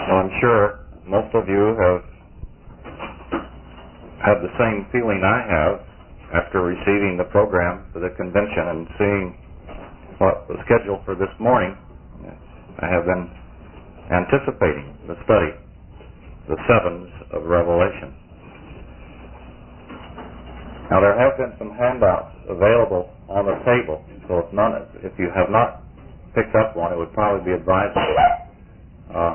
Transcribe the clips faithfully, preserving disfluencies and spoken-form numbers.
Well, I'm sure most of you have had the same feeling I have after receiving the program for the convention and seeing what was scheduled for this morning. I have been anticipating the study, the sevens of Revelation. Now, there have been some handouts available on the table, so if none, if you have not picked up one, it would probably be advisable. Uh,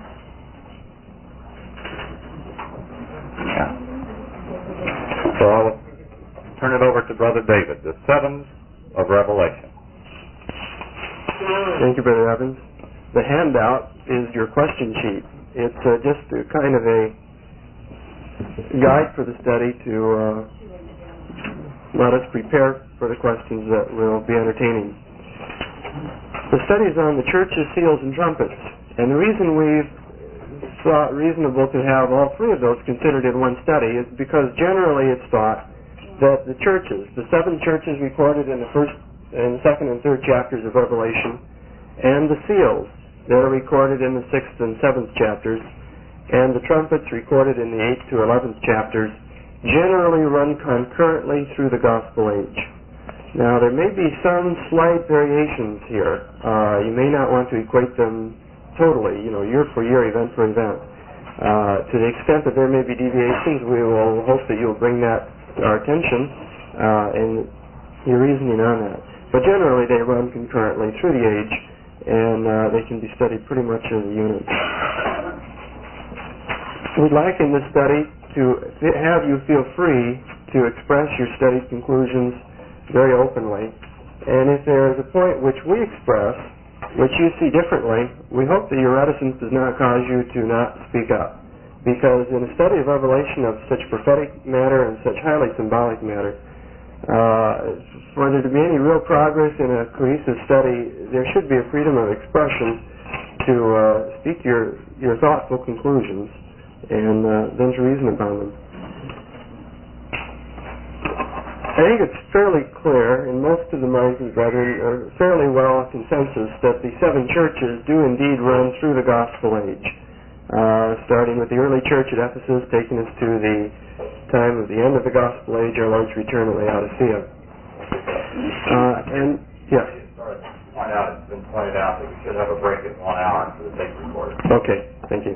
yeah. So I'll turn it over to Brother David, the sevens of Revelation. Thank you, Brother Evans. The handout is your question sheet. It's uh, just a kind of a guide for the study to uh, let us prepare for the questions that we'll be entertaining. The study is on the churches, seals, and trumpets. And the reason we've thought reasonable to have all three of those considered in one study is because generally it's thought that the churches, the seven churches recorded in the first and second and third chapters of Revelation, and the seals that are recorded in the sixth and seventh chapters, and the trumpets recorded in the eighth to eleventh chapters, generally run concurrently through the Gospel age. Now, there may be some slight variations here. Uh, you may not want to equate them totally, you know, year for year, event for event. Uh, to the extent that there may be deviations, we will hope that you'll bring that to our attention uh, and your reasoning on that. But generally, they run concurrently through the age, and uh, they can be studied pretty much as a unit. We'd like in this study to have you feel free to express your study conclusions very openly. And if there is a point which we express, which you see differently, we hope that your reticence does not cause you to not speak up. Because in a study of Revelation of such prophetic matter and such highly symbolic matter, uh, for there to be any real progress in a cohesive study, there should be a freedom of expression to uh, speak your, your thoughtful conclusions and uh, then to reason upon them. I think it's fairly clear in most of the minds of the brethren, or fairly well consensus, that the seven churches do indeed run through the Gospel age, uh, starting with the early church at Ephesus, taking us to the time of the end of the Gospel age, our Lord's return at Laodicea. Uh, and, yes? Sorry, point out, it's been pointed out that we should have a break at one hour for the tape recorder. Okay, thank you.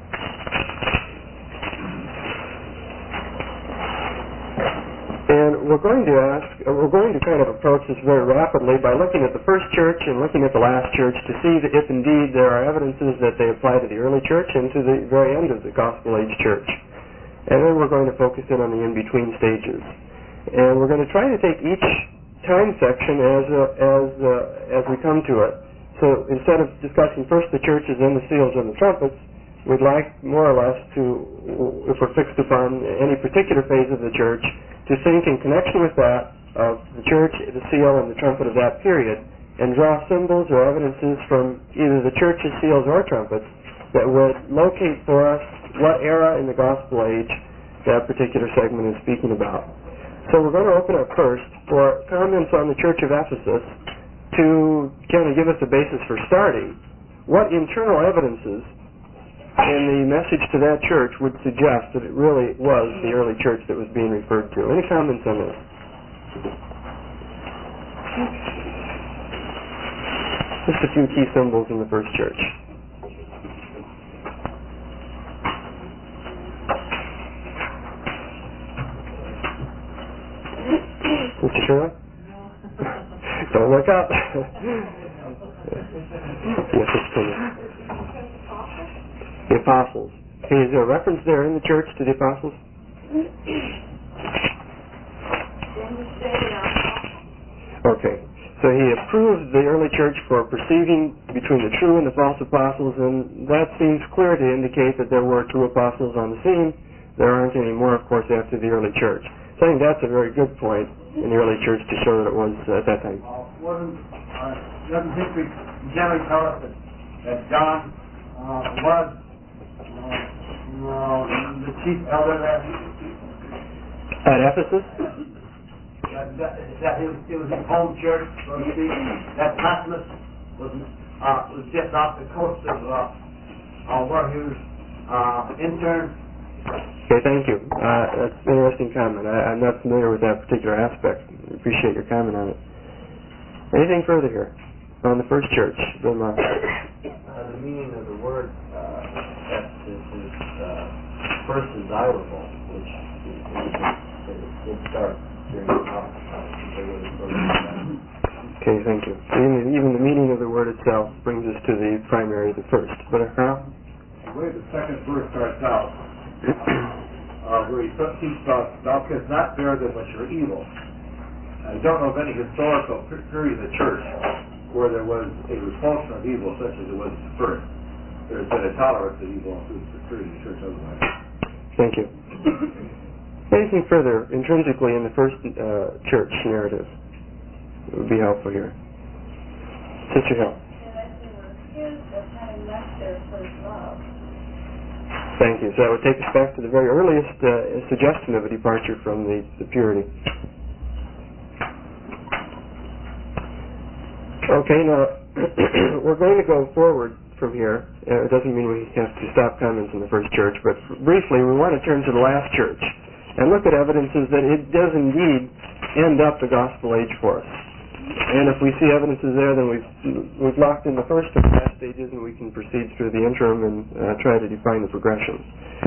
And we're going to ask, uh, we're going to kind of approach this very rapidly by looking at the first church and looking at the last church to see that if indeed there are evidences that they apply to the early church and to the very end of the Gospel Age church. And then we're going to focus in on the in-between stages. And we're going to try to take each time section as uh, as uh, as we come to it. So instead of discussing first the churches, then the seals, and the trumpets, we'd like more or less to, if we're fixed upon any particular phase of the church, to think in connection with that of the church, the seal, and the trumpet of that period, and draw symbols or evidences from either the churches, seals, or trumpets that would locate for us what era in the Gospel age that particular segment is speaking about. So we're going to open up first for comments on the Church of Ephesus to kind of give us a basis for starting. What internal evidences in the message to that church would suggest that it really was the early church that was being referred to? Any comments on this? Just a few key symbols in the first church. Mister Sherlock? Don't look up. Yes, it's coming. The apostles. Okay, is there a reference there in the church to the apostles? Okay. So he approved the early church for perceiving between the true and the false apostles, and that seems clear to indicate that there were true apostles on the scene. There aren't any more, of course, after the early church. So I think that's a very good point in the early church to show that it was uh, at that time. Uh, wasn't, uh, doesn't history generally tell us that, that John uh, was uh, uh, the chief elder there? At Ephesus? That, that, that it, was, it was his home church, so to speak. That Patmos was, uh, was just off the coast of uh, uh, were his uh, interns. Okay, thank you. Uh, that's an interesting comment. I, I'm not familiar with that particular aspect. I appreciate your comment on it. Anything further here on the first church? Brother Moss? Uh, the meaning of the word uh, Ephesus is uh, first desirable, which indicates that it did start during the house. Okay, thank you. So even, even the meaning of the word itself brings us to the primary, the first. Brother Carl? The way the second verse starts out, uh, where he speaks about, thou canst not bear them which are evil. I don't know of any historical period in the church where there was a repulsion of evil such as it was at the first. There's been a tolerance of evil through the period in the church otherwise. Thank you. Anything further intrinsically in the first uh, church narrative that would be helpful here? Sister Hill. Thank you. So that would take us back to the very earliest uh, suggestion of a departure from the, the purity. Okay, now we're going to go forward from here. Uh, it doesn't mean we have to stop comments in the first church, but briefly we want to turn to the last church and look at evidences that it does indeed end up the gospel age for us. And if we see evidences there, then we've, we've locked in the first and last stages, and we can proceed through the interim and uh, try to define the progression.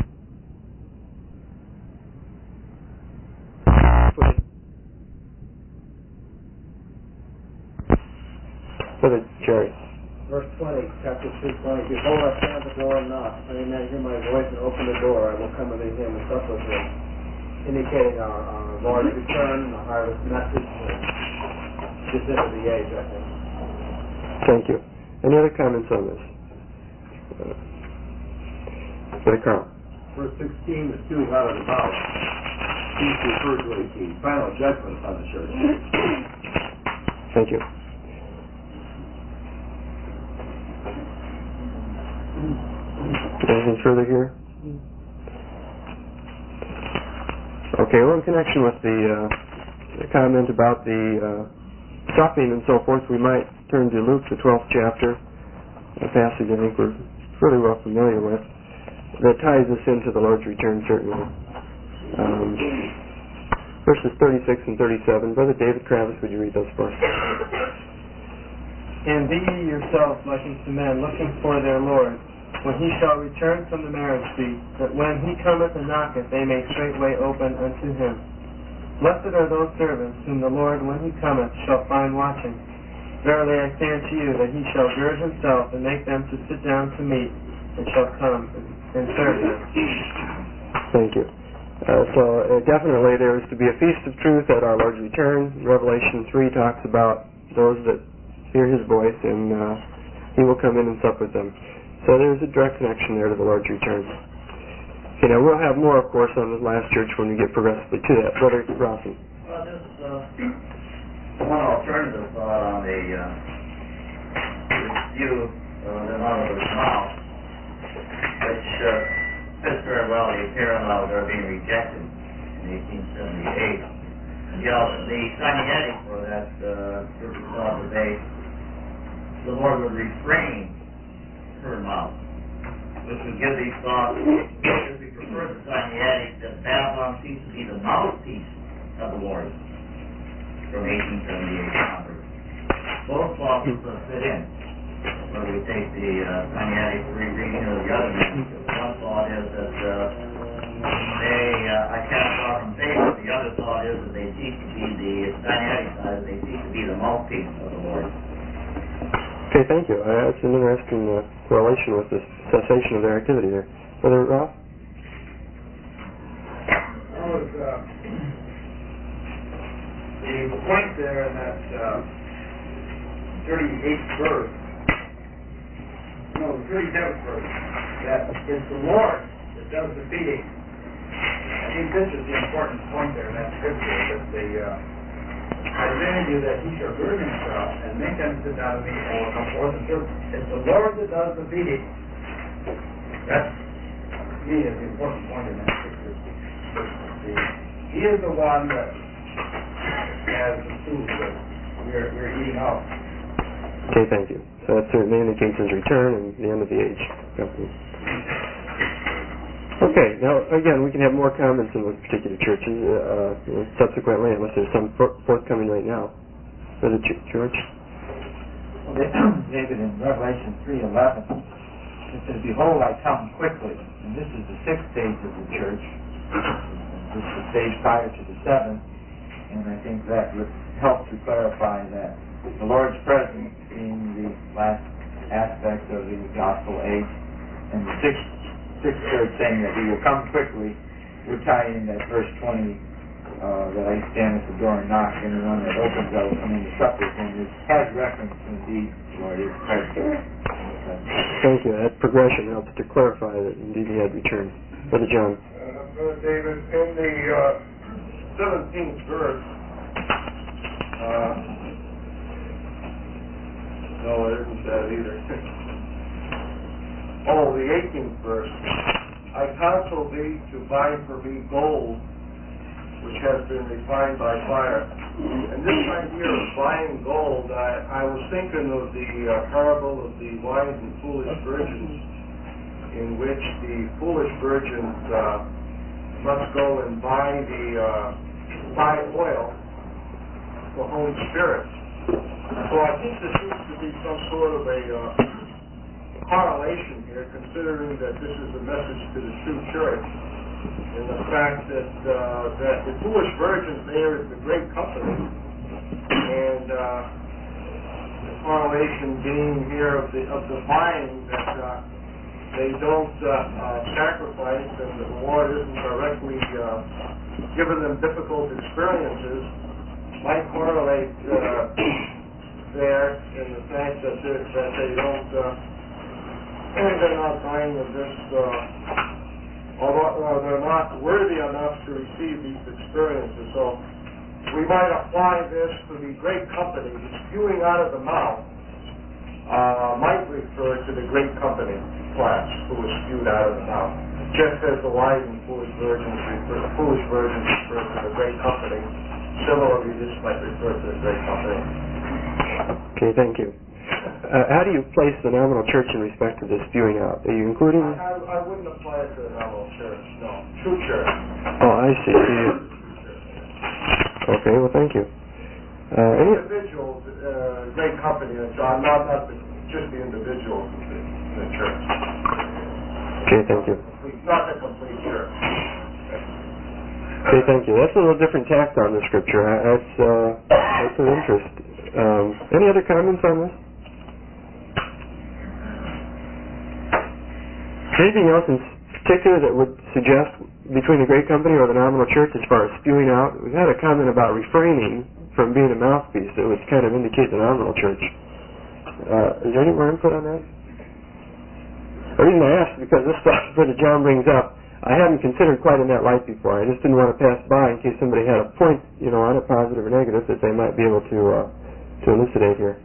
Brother Jerry. Verse twenty, chapter two twenty. Behold, I stand at the door and knock. If any man hear my voice and open the door, I will come unto him and sup with him. Indicating our, our Lord's return, the harvest message, uh, just into the age, I think. Thank you. Any other comments on this? Uh, Brother Carl. Verse sixteen, the spewing out of the mouth. These refer to a the final judgment upon the church. Thank you. Anything further here? Okay, well, in connection with the, uh, the comment about the uh, supping and so forth, we might turn to Luke, the twelfth chapter, a passage I think we're fairly well familiar with, that ties us into the Lord's return, certainly. Um, verses thirty-six and thirty-seven. Brother David Kravis, would you read those for us? And be ye yourselves like unto men, looking for their Lord, when he shall return from the marriage feast, that when he cometh and knocketh, they may straightway open unto him. Blessed are those servants whom the Lord, when he cometh, shall find watching. Verily I say unto you, that he shall gird himself, and make them to sit down to meat, and shall come and serve them. Thank you. Uh, so uh, definitely there is to be a feast of truth at our Lord's return. Revelation three talks about those that hear his voice, and uh, he will come in and sup with them. So there's a direct connection there to the Lord's return. Okay, now we'll have more, of course, on the last church when we get progressively to that. Brother Rossi. Well, just uh, one alternative thought on the uh, view of them out of his mouth, which uh, fits very well the appearance of their being rejected in eighteen seventy-eight. And, you know, the Sinaitic for that uh, group of thought today, the Lord would refrain her mouth, which would give these thoughts, if we prefer the Sinaitic, that Babylon ceased to be the mouthpiece of the Lord from eighteen seventy-eight onward. Both thoughts uh, fit in, whether we take the uh, Sinaitic rereading or the other one. One thought is that uh, they, uh, I cast off from favor. The other thought is that they cease to be the Sinaitic side, they cease to be the mouthpiece of the Lord. Okay, thank you. Uh, that's an interesting uh, correlation with the cessation of their activity there. Brother Ralph? I was, uh, the point there in that uh, thirty-eighth verse, no, the thirty-seventh verse, that it's the Lord that does the feeding. I think this is the important point there in that scripture, that the uh, I say to you that he shall gird himself and make them sit down to me and will come forth and serve. It's the Lord that does the feeding. That's, to me, is the important point in that scripture. He is the one that has the food that we're, we're eating out. Okay, thank you. So that certainly indicates his return and the end of the age company. Okay, now again, we can have more comments on those particular churches uh, subsequently, unless there's some for- forthcoming right now. Brother George? David, in Revelation three eleven, it says, "Behold, I come quickly." And this is the sixth stage of the church. This is the stage prior to the seventh. And I think that would help to clarify that the Lord's presence being the last aspect of the gospel age, and the sixth, sixth church saying that He will come quickly, would tie in that verse twenty, uh, that I stand at the door and knock, and the one that opens I will come in to sup with Him. It has reference to indeed the Lord is present. Thank you. That progression helps to clarify that indeed He had returned. Brother John? Uh, Brother David, in the uh, seventeenth verse, uh, no, it isn't that either. Oh, the eighteenth verse. "I counsel thee to buy for me gold, which has been refined by fire." And this idea of buying gold, I, I was thinking of the uh, parable of the wise and foolish virgins, in which the foolish virgins uh, must go and buy the uh, buy oil for Holy Spirit. So I think there seems to be some sort of a uh, correlation here, considering that this is a message to the true church, and the fact that uh, that the foolish virgins there is the great company, and uh, the correlation being here of the of the buying that uh, they don't uh, uh, sacrifice, and the Lord isn't directly uh, giving them difficult experiences, might correlate uh, there in the fact that they, that they don't, uh, and they're not buying of this, uh, although uh, they're not worthy enough to receive these experiences. So we might apply this to the great company. The spewing out of the mouth uh, might refer to the great company class who was spewed out of the mouth, just as the wise and foolish virgins refer, foolish virgins refer to the great company. Similarly, this might refer to the great company. Okay, thank you. Uh, how do you place the nominal church in respect to the spewing out? Are you including? I, I, I wouldn't apply it to the nominal church, no. True church. Oh, I see. So you... Okay, well, thank you. Uh, any... Individuals, uh, great company, and so I'm not, not the, just the individuals in the, in the church. Okay, thank you. Not the complete church. Okay, thank you. That's a little different tact on the scripture. That's, uh, that's of interest. Um, any other comments on this? Anything else in particular that would suggest between the great company or the nominal church as far as spewing out? We've had a comment about refraining from being a mouthpiece that would kind of indicate the nominal church. Uh, is there any more input on that? The reason I asked is because this stuff Brother John brings up, I hadn't considered quite in that light before. I just didn't want to pass by in case somebody had a point, you know, on it, positive or negative, that they might be able to uh, to elucidate here.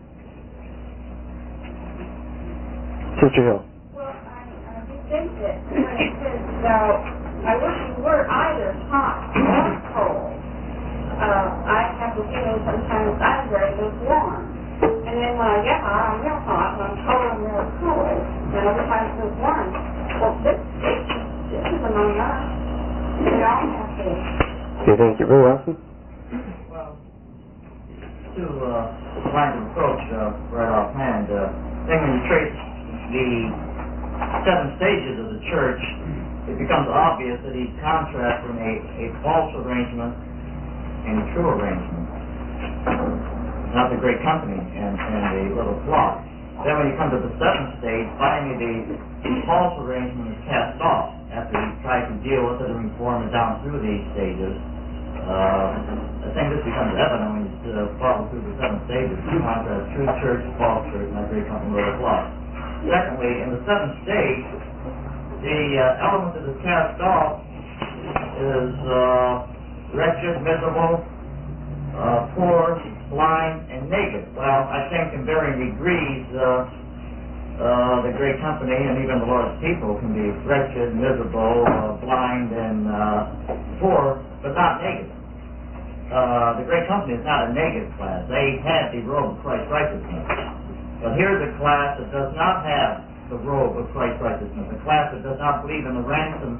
Sister Hill. Well, I, I do think that when it says, uh, I wish you were either hot or cold, uh, I have the feeling sometimes I'm very lukewarm. And then when I get hot, I'm real hot. When I'm cold, I'm real cold. And other times lukewarm. Well, this, this is among us. We all have this. Okay, thank you. Brother Watson? Well, to uh, line of approach uh, right offhand, uh, I think when you trace the seven stages of the church, it becomes obvious that he's contrasting a, a false arrangement and a true arrangement. Not the great company and, and the little flock. Then when you come to the seventh stage, finally the false arrangement is cast off after he tries to deal with it and reform it down through these stages. Uh, I think this becomes evident when you uh, follow through the seven stages. You contrast true church, false church, and that great company little flock. Secondly, in the seventh stage, the uh, element that is cast off is uh, wretched, miserable, uh, poor, blind, and naked. Well, I think in varying degrees, uh, uh, the great company and even the Lord's people can be wretched, miserable, uh, blind, and uh, poor, but not naked. Uh, the great company is not a negative class. They had the robe of Christ's righteousness. But here's a class that does not have the robe of Christ's righteousness, a class that does not believe in the ransom,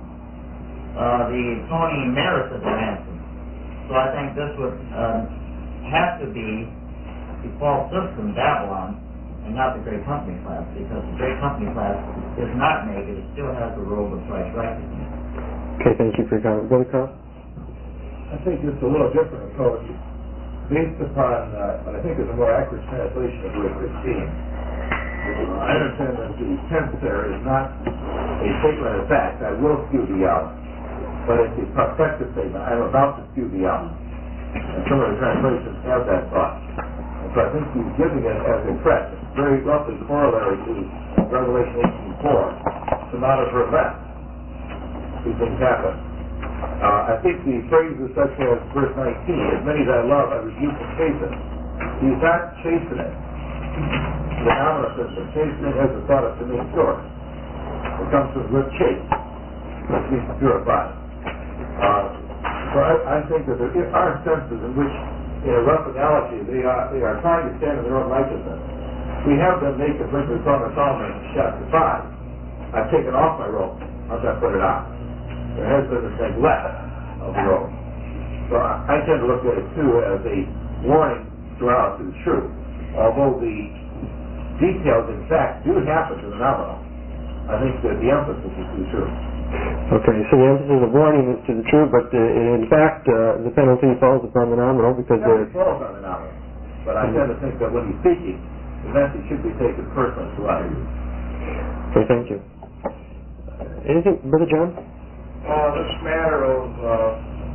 uh, the atoning merits of the ransom. So I think this would uh, have to be the false system, Babylon, and not the great company class, because the great company class is not naked, it still has the robe of Christ's righteousness. Okay, thank you for your comment. Brother Carl? I think it's a little different approach based upon uh, what I think is a more accurate translation of verse fifteen. Uh, I understand that the tense there is not a statement of fact, I will spew thee out, but it's a prospective statement, I'm about to spew thee out. And some of the translations have that thought. And so I think he's giving it as a threat. It's very roughly corollary to Revelation eighteen four. Come out of her left. These things happen. Uh, I think the phrases such as verse nineteen, as many as I love, I rebuke and chasten. He's not chastening. The nominal system, chastening has the thought of to make sure. It comes from the word chaste, which means to purify. Uh, so I, I think that there are senses in which, in a rough analogy, they are they are trying to stand in their own righteousness. We have them naked, like the Song of Solomon in chapter five. I've taken off my robe. How should I put it on? There has been this neglect of the robe. So I, I tend to look at it too as a warning throughout to the truth. Although the details, in fact, do happen to the nominal, I think that the emphasis is to the truth. Okay, so the emphasis of warning is to the truth, but uh, in fact, uh, the penalty falls upon the nominal because it falls on the nominal. But I tend to think that when he's speaking, the message should be taken personally to us. Okay, thank you. Anything, Brother John? Uh, this matter of uh,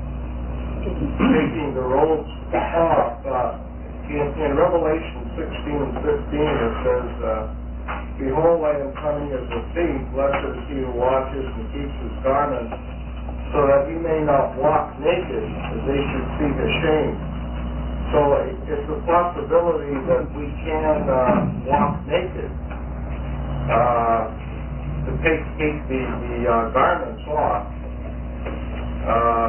taking the robes off, uh, in, in Revelation sixteen and fifteen it says, uh, Behold, I am coming as a thief, blessed is he who watches and keeps his garments, so that he may not walk naked, that they should see his shame. So it's a possibility that we can uh, walk naked. Uh, to take, take the, the uh, garments off. Uh,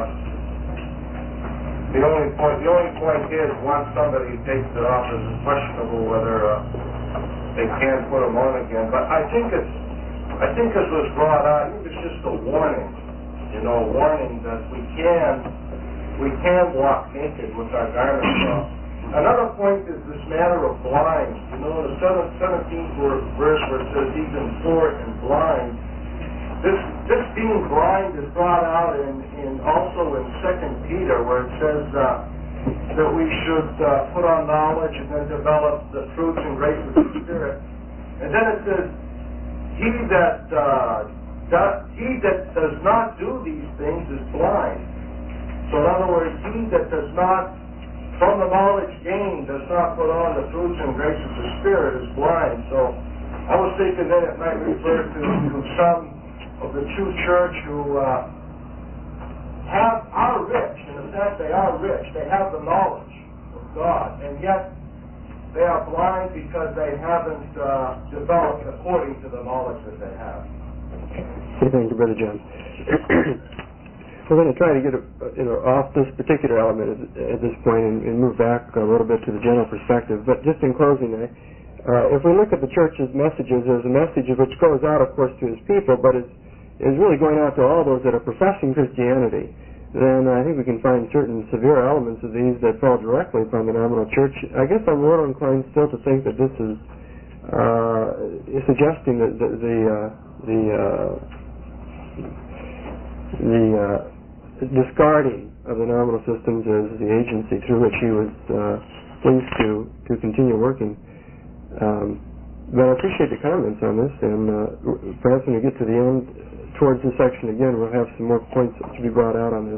the only point the only point is once somebody takes it off, it's questionable whether uh, they can put them on again. But I think it's I think this was brought out. I think it's just a warning, you know, warning that we can we can walk naked with our garments off. Another point is this matter of blind. You know, the seventeenth verse where it says even poor and blind. This this being blind is brought out in, in also in Second Peter where it says uh, that we should uh, put on knowledge and then develop the fruits and graces of the Spirit. And then it says, he that uh, does, he that does not do these things is blind. So in other words, he that does not, from the knowledge gained, does not put on the fruits and graces of the Spirit is blind. So I was thinking that it might refer to, to some of the true church who uh, have are rich. In fact, they are rich. They have the knowledge of God, and yet they are blind because they haven't uh, developed according to the knowledge that they have. Okay, thank you, Brother John. We're going to try to get a, you know, off this particular element at, at this point and, and move back a little bit to the general perspective. But just in closing, uh, uh, if we look at the church's messages, there's a message which goes out, of course, to his people, but is is really going out to all those that are professing Christianity. Then I think we can find certain severe elements of these that fall directly upon the nominal church. I guess I'm a little inclined still to think that this is uh, suggesting that the the uh, the, uh, the uh, discarding of the nominal systems as the agency through which he was uh, pleased to to continue working. Um, but I appreciate the comments on this, and uh, perhaps when we get to the end, towards this section again, we'll have some more points to be brought out on this.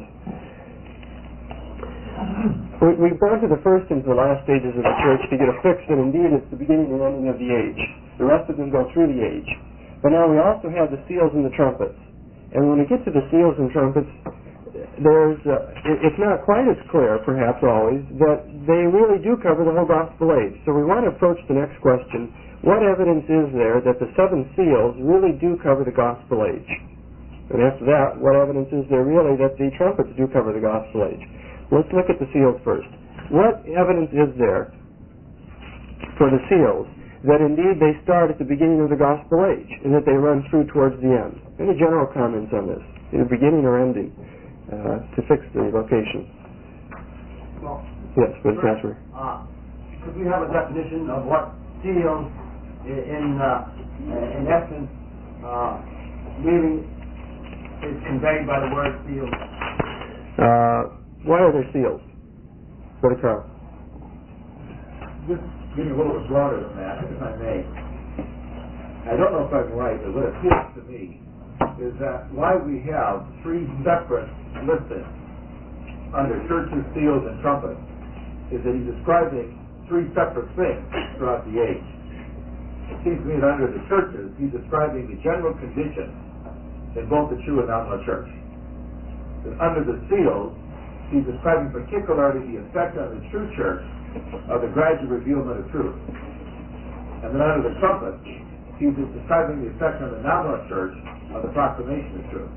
We, we've gone to the first and to the last stages of the church to get a fix that indeed it's the beginning and ending of the age. The rest of them go through the age. But now we also have the seals and the trumpets. And when we get to the seals and trumpets, there's uh, it, it's not quite as clear, perhaps always, that they really do cover the whole gospel age. So we want to approach the next question. What evidence is there that the seven seals really do cover the gospel age? And after that, what evidence is there really that the trumpets do cover the gospel age? Let's look at the seals first. What evidence is there for the seals that indeed they start at the beginning of the gospel age and that they run through towards the end? Any general comments on this, either beginning or ending, uh, to fix the location? Well, yes, please, Pastor. Uh, could we have a definition of what seals in, uh, in essence, uh, really is conveyed by the word seals? Uh, why are there seals? Brother Carl. Just getting a little bit broader than that, if I may. I don't know if I'm right, but what appeals to me is that why we have three separate listings under churches, seals, and trumpets is that he's describing three separate things throughout the age. It seems to me that under the churches, he's describing the general condition in both the true and nominal church. That under the seals, he's describing particularly the effect on the true church of the gradual revealment of truth. And then under the trumpet, he's describing the effect on the nominal church of the proclamation of truth.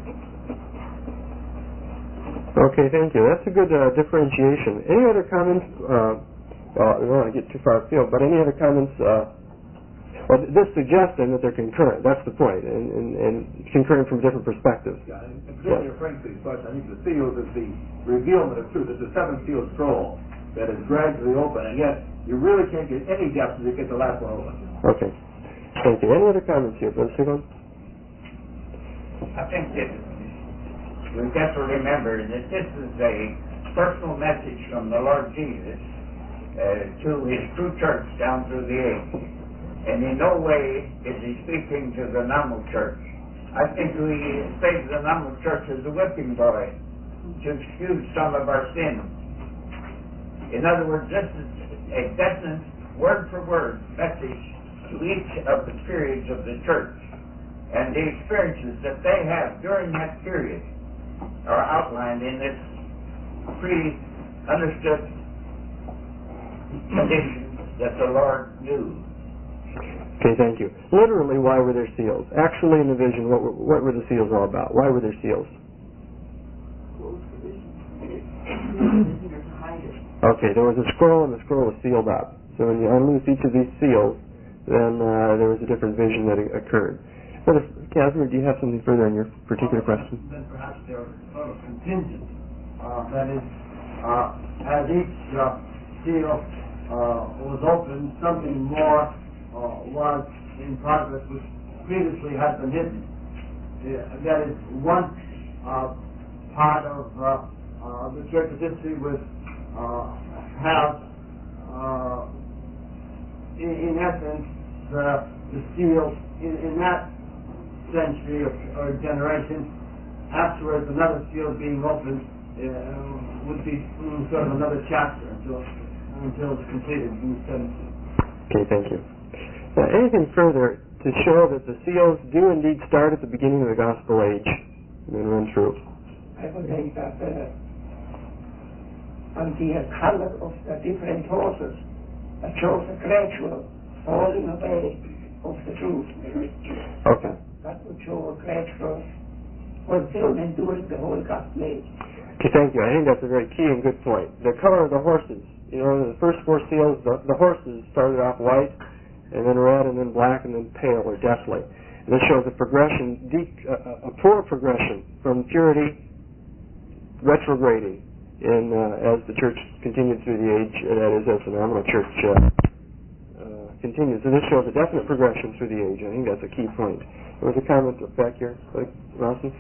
Okay, thank you. That's a good uh, differentiation. Any other comments? Uh, well, I don't want to get too far afield, but any other comments? Uh, well, this suggests then that they're concurrent. That's the point, and, and, and concurrent from different perspectives. Yeah, and particularly yes. Frankly, but I think the seals is the revealment of truth. It's a seven-sealed scroll that is gradually open, and yet you really can't get any depth until you get the last one open. Okay. Thank you. Any other comments here, Brother Siglon? I think that we've got to remember that this is a personal message from the Lord Jesus uh, to His true church down through the age. And in no way is He speaking to the nominal church. I think we say to the nominal church as a whipping boy to excuse some of our sins. In other words, this is a definite word-for-word message to each of the periods of the church. And the experiences that they have during that period are outlined in this pre-understood conditions that the Lord knew. Okay, thank you. Literally, why were there seals? Actually, in the vision, what were, what were the seals all about? Why were there seals? Okay, there was a scroll, and the scroll was sealed up. So when you unloose each of these seals, then uh, there was a different vision that occurrred. Brother Casimir, do you have something further on your particular question? Then perhaps they're sort of contingent. Uh, that is, uh, as each uh, seal uh, was opened, something more uh, was in progress which previously had been hidden. Yeah, that is, one uh, part of uh, uh, the church's history was uh, have, uh, in, in essence, the, the seal in, in that century or, or generation. Afterwards, another seal being opened uh, would be mm, sort of another chapter until until it's completed in the seventeenth. Okay, thank you. Uh, anything further to show that the seals do indeed start at the beginning of the gospel age and then run through? I would think that uh, on the color of the different horses that shows a gradual falling away of the truth. Okay. That would show a gradual fulfillment during the whole gospel age. Okay, thank you. I think that's a very key and good point. The color of the horses. You know, the first four seals, the, the horses started off white, and then red, and then black, and then pale or deathly. And this shows a progression, deep, uh, a poor progression from purity, retrograding, in uh, as the church continued through the age, uh, that is, as the nominal church uh, uh, continues. So this shows a definite progression through the age. I think that's a key point. There was a comment back here, like Rossi?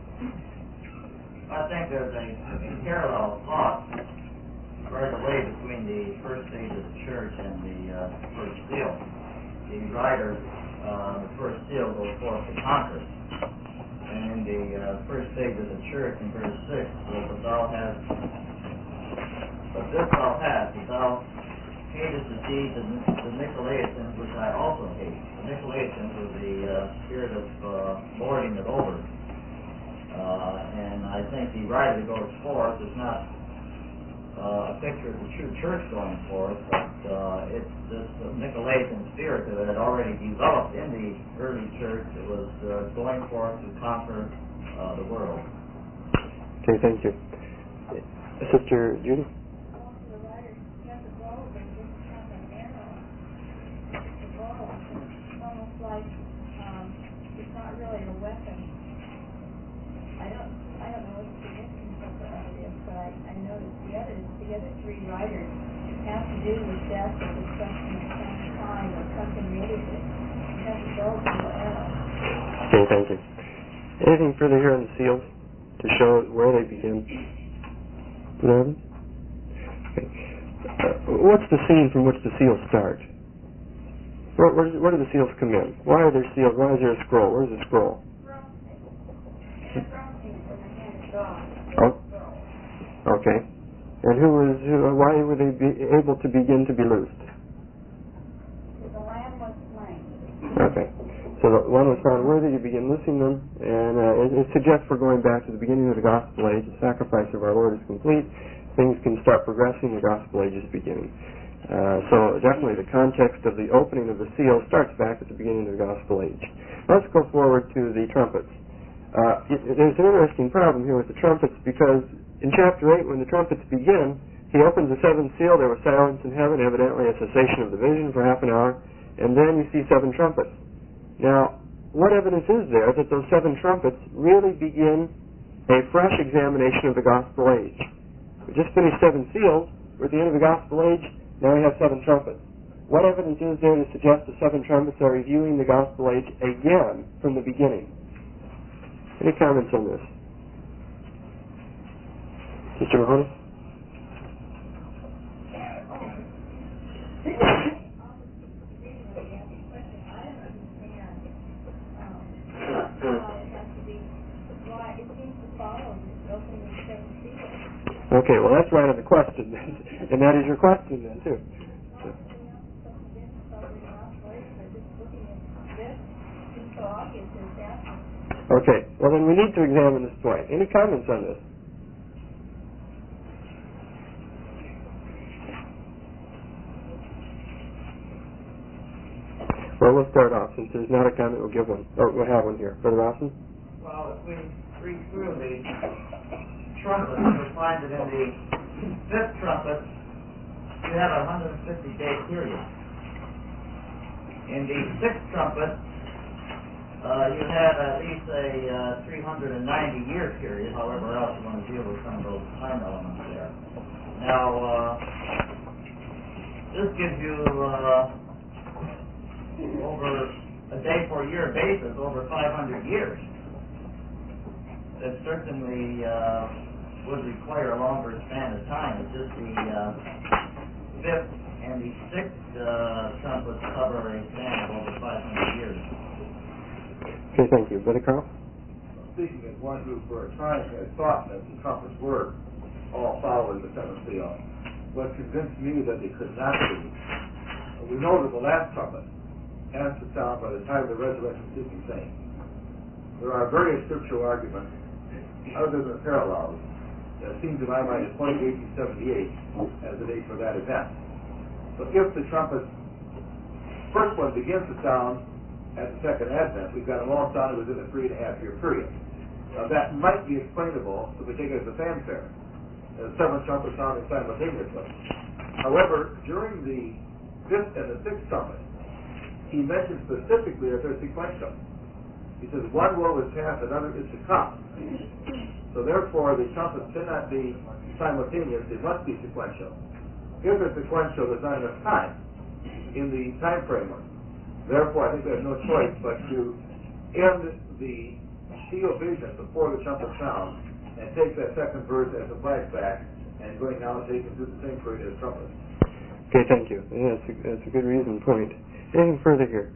I think there's a, a parallel thought right away between the first stage of the church and the uh, first seal. The writer, uh, the first seal goes forth to conquer. And in the uh, first stage of the church, in verse six, says, But thou hast, but this thou hast, that thou hatest the deeds of the Nicolaitans, which I also hate. The Nicolaitans were the uh, spirit of uh, lording it over. Uh, and I think the writer that goes forth is not uh, a picture of the true church going forth, but uh, it's this uh, Nicolaitan spirit that had already developed in the early church that was uh, going forth to conquer uh, the world. Okay, thank you. Sister Judy? The writer has a bow, but it doesn't have an arrow. The bow like um, it's not really a weapon. I don't, I don't know what the significance of it is, but I, I noticed the other, the other three writers have to do with death or destruction of some kind or something negative. It doesn't go anywhere else. Okay, thank you. Anything further here on the seals to show where they begin? No? Okay. Uh, what's the scene from which the seals start? Where, where, where do the seals come in? Why are there seals? Why is there a scroll? Where's the scroll? Oh, okay. And who was? Who, why were they be able to begin to be loosed? The lamb was slain. Okay. So the one was found worthy to begin loosing them, and uh, it, it suggests we're going back to the beginning of the gospel age. The sacrifice of our Lord is complete. Things can start progressing. The gospel age is beginning. Uh, so definitely the context of the opening of the seal starts back at the beginning of the gospel age. Let's go forward to the trumpets. Uh, it, it, there's an interesting problem here with the trumpets, because in chapter eight, when the trumpets begin, he opens the seventh seal. There was silence in heaven, evidently a cessation of the vision for half an hour, and then you see seven trumpets. Now, what evidence is there that those seven trumpets really begin a fresh examination of the gospel age? We just finished seven seals. We're at the end of the gospel age. Now we have seven trumpets. What evidence is there to suggest the seven trumpets are reviewing the gospel age again from the beginning? Any comments on this? Sister Mahoney? Okay, well that's right on the question, and that is your question then too. So. Okay, well then we need to examine this point. Any comments on this? Well, we'll start off. Since there's not a comment, we'll give one. Oh, we'll have one here. Brother Rawson? Well, if we read through the trumpets, you'll find that in the fifth trumpet, you have a one hundred fifty day period. In the sixth trumpet, uh, you have at least a uh, three hundred ninety year period, however else you want to deal with some of those time elements there. Now, uh, this gives you uh, over a day for year basis, over five hundred years. That certainly uh, would require a longer span of time. It's just the uh, fifth and the sixth uh, trumpets cover a span of over five hundred years. Okay, thank you. Brother Carl? Speaking as one who for a time had thought that the trumpets were all following the seventh seal, what convinced me that they could not be, we know that the last trumpet has to sound by the time of the resurrection of sleeping saints. There are various scriptural arguments, other than the parallels, that seem to my mind to point to eighteen seventy-eight as the date for that event. So if the trumpet, first one begins to sound at the second advent, we've got them all sounded within a three and a half year period. Now that might be explainable if we take it as a fanfare, as seven trumpets sounding simultaneously. However, during the fifth and the sixth trumpet, he mentions specifically that they're sequential. He says, one woe is past, another is to come. So therefore, the trumpets cannot be simultaneous, they must be sequential. If they're sequential, there's not enough time in the time framework. Therefore, I think there's no choice but to end the seal vision before the trumpet sound and take that second verse as a flashback and going now and taking through the same period as trumpets. Okay, thank you. Yeah, that's a, that's a good reason point. Anything further here?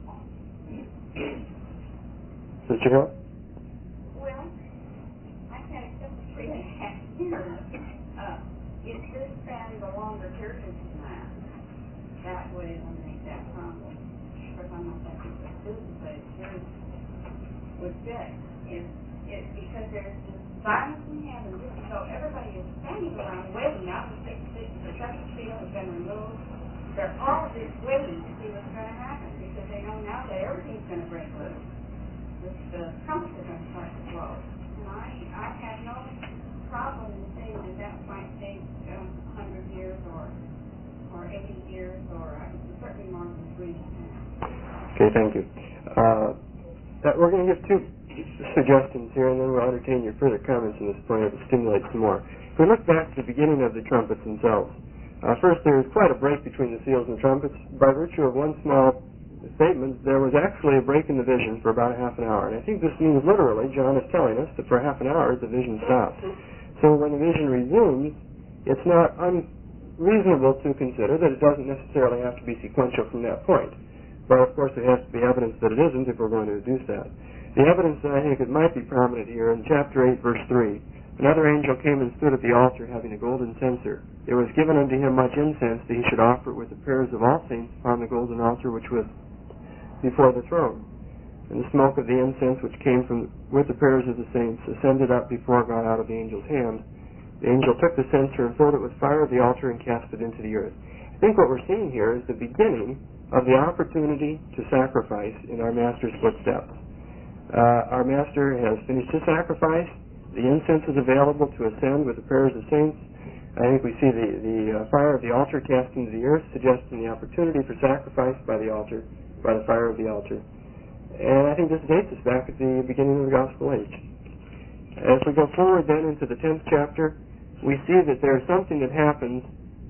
Sister Hill? Well, I've had it just three and a half years. Uh, if this spanned a longer period than that, that would eliminate that problem. Because I'm not that big of a student, but it sure would fit. If, if, because there's this silence in heaven, just as though everybody is standing around waiting. Now the, sixth, the seventh seal has been removed. They're all just waiting to see what's going to happen because they know now that everything's going to break loose. The trumpets are going to start to blow. And I, I have no problem in saying that that might take um, one hundred years or or eighty years or uh, certainly more than three and a half. Okay, thank you. Uh, that we're going to give two suggestions here, and then we'll entertain your further comments on this point or to stimulate some more. If we look back to the beginning of the trumpets themselves, uh, first there is quite a break between the seals and trumpets. By virtue of one small statement, there was actually a break in the vision for about a half an hour. And I think this means literally, John is telling us that for half an hour the vision stops. So when the vision resumes, it's not unreasonable to consider that it doesn't necessarily have to be sequential from that point. But of course there has to be evidence that it isn't if we're going to deduce that. The evidence that I think it might be prominent here in chapter eight, verse three. Another angel came and stood at the altar having a golden censer. It was given unto him much incense that he should offer it with the prayers of all saints upon the golden altar which was before the throne. And the smoke of the incense which came from with the prayers of the saints ascended up before God out of the angel's hand. The angel took the censer and filled it with fire of the altar and cast it into the earth. I think what we're seeing here is the beginning of the opportunity to sacrifice in our Master's footsteps. Uh, our Master has finished his sacrifice. The incense is available to ascend with the prayers of saints. I think we see the, the uh, fire of the altar cast into the earth, suggesting the opportunity for sacrifice by the altar, by the fire of the altar. And I think this dates us back at the beginning of the Gospel age. As we go forward then into the tenth chapter, we see that there's something that happens.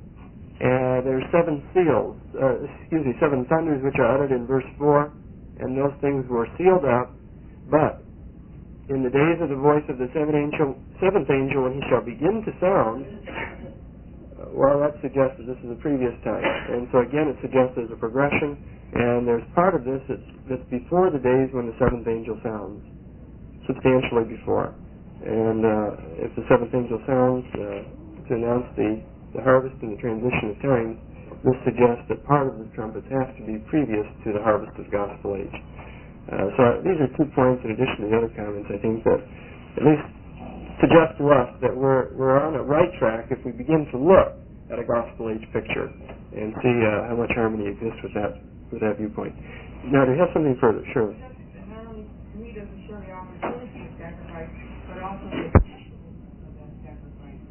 Uh, there are seven seals, uh, excuse me, seven thunders which are uttered in verse four, and those things were sealed up. But in the days of the voice of the seventh angel, seventh angel, when he shall begin to sound, uh, well, that suggests that this is a previous time. And so again, it suggests there's a progression, and there's part of this that's, that's before the days when the seventh angel sounds, substantially before. And uh, if the seventh angel sounds uh, to announce the, the harvest and the transition of times, this suggests that part of the trumpets has to be previous to the harvest of the Gospel age. Uh, so these are two points in addition to the other comments, I think, that at least suggest to us that we're we're on a right track if we begin to look at a Gospel age picture and see uh, how much harmony exists with that with that viewpoint. Now, do you have something further? Sure. Not only to me does it show the opportunity of sacrifice, but also the effectiveness of that sacrifice,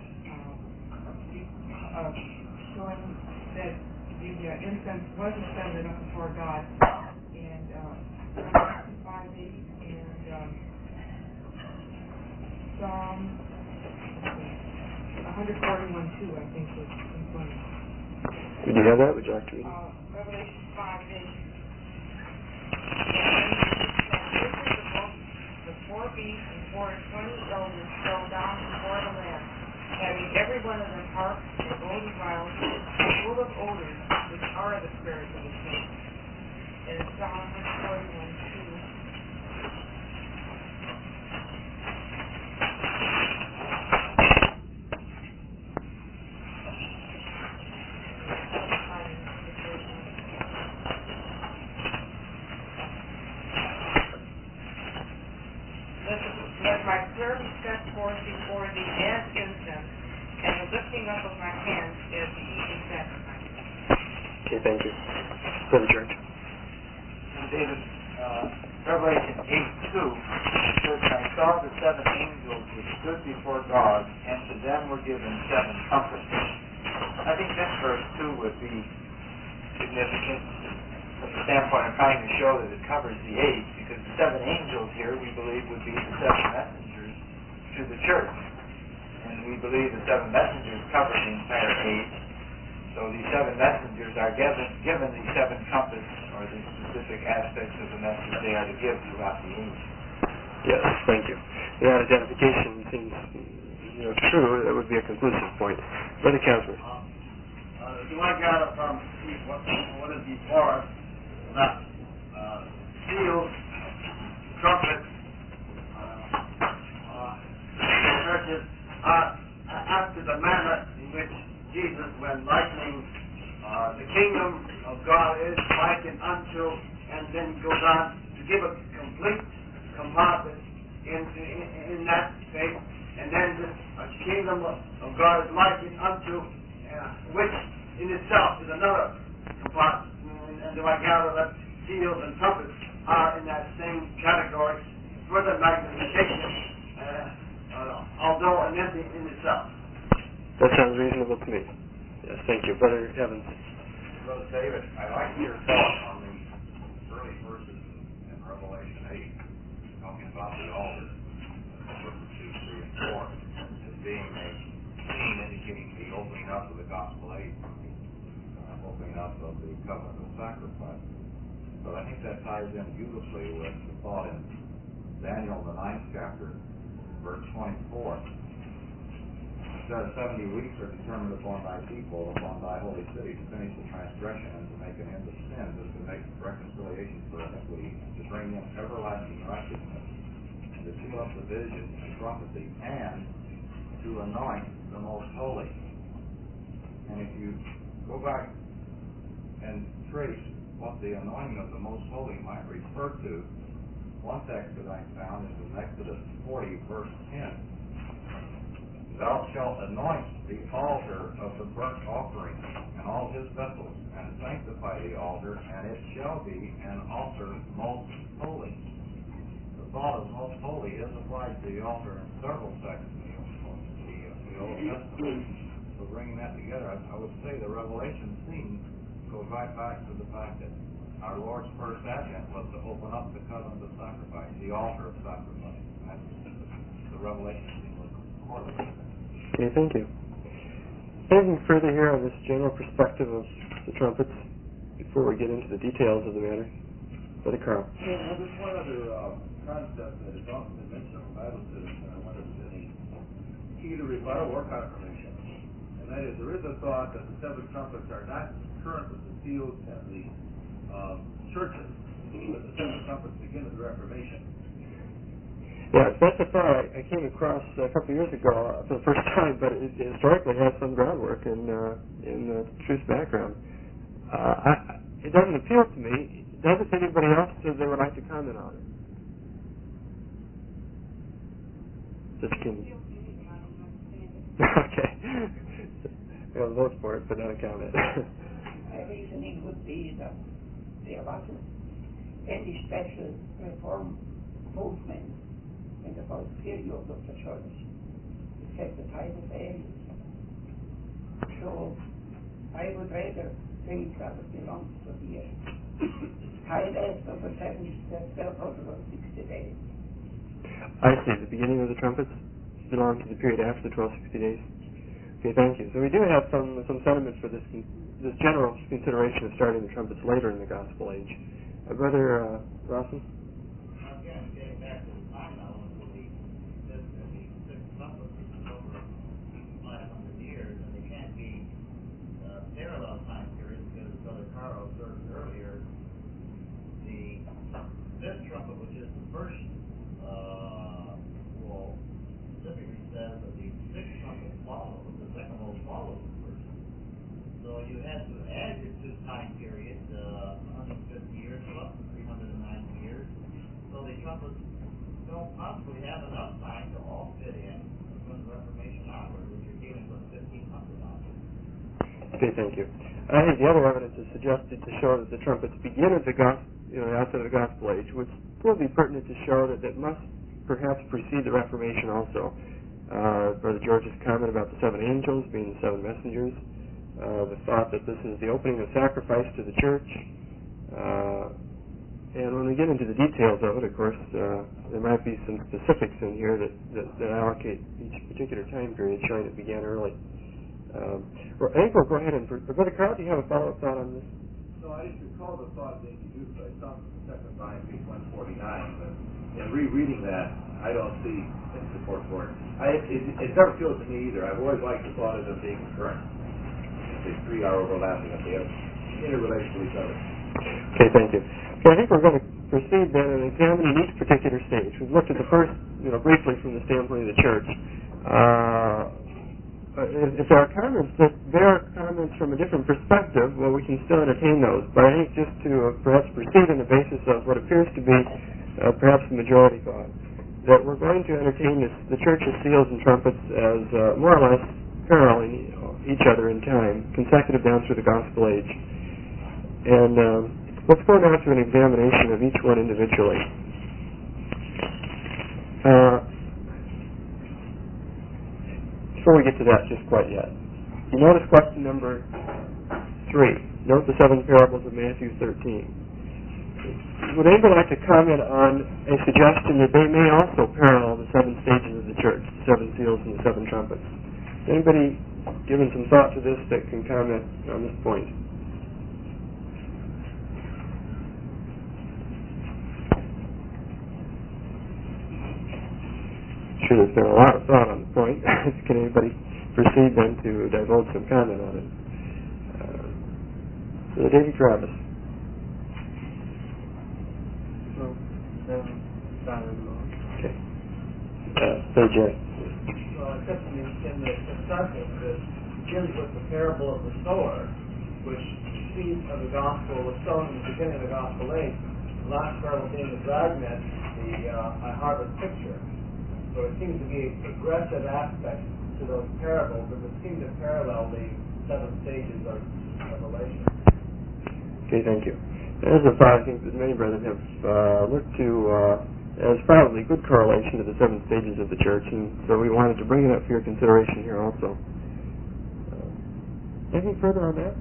uh, uh, showing that the uh, incense was ascended up before God, and uh, five eight and um, Psalm one forty-one two, I think, was in front of Did you have that? Would you like to read it? uh, Revelation five eight. The four beasts and four and twenty elders fell down before the Lamb, having every one of them harps and golden vials full of odors, which are the spirits of the saints. And in Psalm one forty-one two, let my prayer be set forth before thee as incense, and the lifting up of my hands as the evening sacrifice. Okay, thank you. Brother George. David, uh, Revelation eight two says, I saw the seven angels which stood before God, and to them were given seven trumpets. I think this verse too would be significant from the standpoint of trying to show that it covers the age, because the seven angels here we believe would be the seven messengers to the church. And we believe the seven messengers cover the entire age. So these seven messengers are given, given these seven trumpets, or the specific aspects of the message they are to give throughout the age. Yes, thank you. That identification seems, you know, true. That would be a conclusive point. Brother Casper. Uh, uh, do I gather from what, what is before us that uh, seals, trumpets, uh, uh, churches are after the manner in which Jesus, when likening uh, the kingdom of God is likened unto, and then goes on to give a complete composite into, in, in that faith, and then this uh, kingdom of, of God is likened unto, uh, which in itself is another composite. And, and do I gather that seals and trumpets are in that same category, further magnification, uh, uh, although an entity in itself? That sounds reasonable to me. Yes, thank you. Brother Evans. Brother David, I like your thought on the about the altar, verses two, three, and four, as being a scene indicating the opening up of the gospel age, uh, opening up of the covenant of sacrifice. But I think that ties in beautifully with the thought in Daniel, the ninth chapter, verse twenty-four. It says, seventy weeks are determined upon thy people, upon thy holy city, to finish the transgression and to make an end of sins, and to make reconciliation for iniquity, to bring in everlasting righteousness, and to seal up the vision and prophecy, and to anoint the most holy. And if you go back and trace what the anointing of the most holy might refer to, one text that I found is in Exodus forty, verse ten. Thou shalt anoint the altar of the burnt offering and all his vessels, and sanctify the altar, and it shall be an altar most holy. The thought of most holy is applied to the altar in several texts in the, the, the Old Testament. So bringing that together, I, I would say the Revelation scene goes right back to the fact that our Lord's first advent was to open up the covenant of sacrifice, the altar of sacrifice. And that's the Revelation scene was correlated. Okay, thank you. Anything further here on this general perspective of the trumpets before we get into the details of the matter? Brother Carl. Well, there's one other uh, concept that has often been mentioned in Bible studies, and I wonder if there's any either rebuttal or confirmation. And that is, there is a thought that the seven trumpets are not current with the seals and the uh, churches, but the seven trumpets begin with the Reformation. Yeah, that's a thought I, I came across a couple of years ago uh, for the first time, but it, it historically has some groundwork in uh, in uh, truth background. Uh, I, it doesn't appeal to me. Does it to anybody else that they would like to comment on it? Sister King. Okay. We have a vote for it, but not a comment. My reasoning would be that there was a very special reform movement in the first period of the church. It said the tide of ages. So I would rather think that it belongs to the tide of the seven, twelve hundred sixty days. I see. The beginning of the trumpets belong to the period after the twelve sixty days. Okay, thank you. So we do have some some sentiment for this this general consideration of starting the trumpets later in the Gospel age. Uh, Brother uh, Rawson? Again, getting back to the time element, the fifth and the sixth trumpet, which is over five hundred years, and they can't be uh, parallel time periods because, as Brother Carl observed earlier, the fifth trumpet, which is the first uh, wall, specifically says that the sixth trumpet follows, the second wall follows the first. So you had to add your two time periods, uh, one hundred fifty years plus the three hundred ninety years. So the trumpets don't possibly have enough time to all fit in from the Reformation onward, which you're dealing with fifteen hundred onward. Okay, thank you. I think the other evidence is suggested to show that the trumpets begin at the gospel, you know, outside of the Gospel age, which will be pertinent to show that that must perhaps precede the Reformation also. Uh, Brother George's comment about the seven angels being the seven messengers, uh, the thought that this is the opening of sacrifice to the church, uh, and when we get into the details of it, of course, uh, there might be some specifics in here that, that, that allocate each particular time period, showing it began early. Um, well, I think we'll go ahead and... Brother Carl, do you have a follow-up thought on this? No, I just recall the thought being used by some in the second volume, page one forty-nine, but in rereading that, I don't see any support for it. I, it, it never appealed to me either. I've always liked the thought of them being concurrent. The three are overlapping, if they have interrelation to each other. Okay, thank you. Okay, I think we're going to proceed then in examining each particular stage. We've looked at the first, you know, briefly from the standpoint of the church. Uh, if, if there are comments that bear comments from a different perspective, well, we can still entertain those. But I think just to uh, perhaps proceed on the basis of what appears to be uh, perhaps the majority thought, that we're going to entertain this, the church's seals and trumpets as uh, more or less paralleling each other in time, consecutive down through the Gospel age. And um, let's go now to an examination of each one individually. Uh, before we get to that just quite yet, you notice question number three. Note the seven parables of Matthew thirteen. would anybody like to comment on a suggestion that they may also parallel the seven stages of the church, the seven seals and the seven trumpets? Anybody given some thought to this that can comment on this point? Sure, there's been a lot of thought on the point. Can anybody proceed then to divulge some comment on it? Uh, so David Travis. Well, um, okay. Uh, so Jay. Well, I guess in the, in the discussion that begins with the parable of the sower, which seed of the gospel was sown in the beginning of the gospel age. The last parable being the dragnet, the uh, harvest picture. So it seems to be a progressive aspect to those parables that would seem to parallel the seven stages of Revelation. Okay, thank you. There's a thought I think that many brethren have uh, looked to uh, as probably good correlation to the seven stages of the church, and so we wanted to bring it up for your consideration here also. Uh, anything further on that?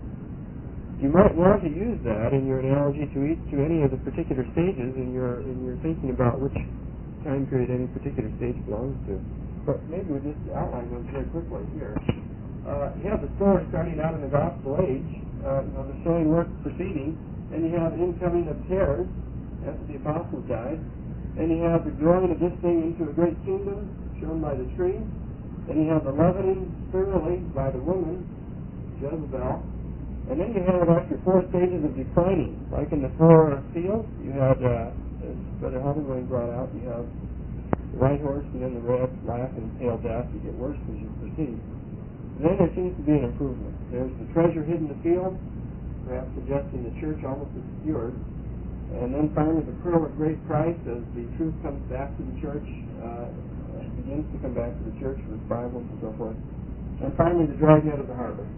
You might want to use that in your analogy to each to any of the particular stages in your in your thinking about which time period any particular stage belongs to. But maybe we'll just outline those very quickly here. Uh, you have the story starting out in the gospel age, uh, you know, the sowing work proceeding, and you have incoming of tares after the apostles died, and you have the growing of this thing into a great kingdom shown by the tree, and you have the leavening thoroughly by the woman, Jezebel, and then you have after four stages of declining, like in the four seals, you had uh, as Brother Hellingway brought out, you have the white horse and then the red, black, and pale death. You get worse as you proceed. Then there seems to be an improvement. There's the treasure hidden in the field, perhaps suggesting the church almost is secured. And then finally the pearl of great price as the truth comes back to the church, uh, begins to come back to the church with Bibles and so forth. And finally the dragnet of the harvest.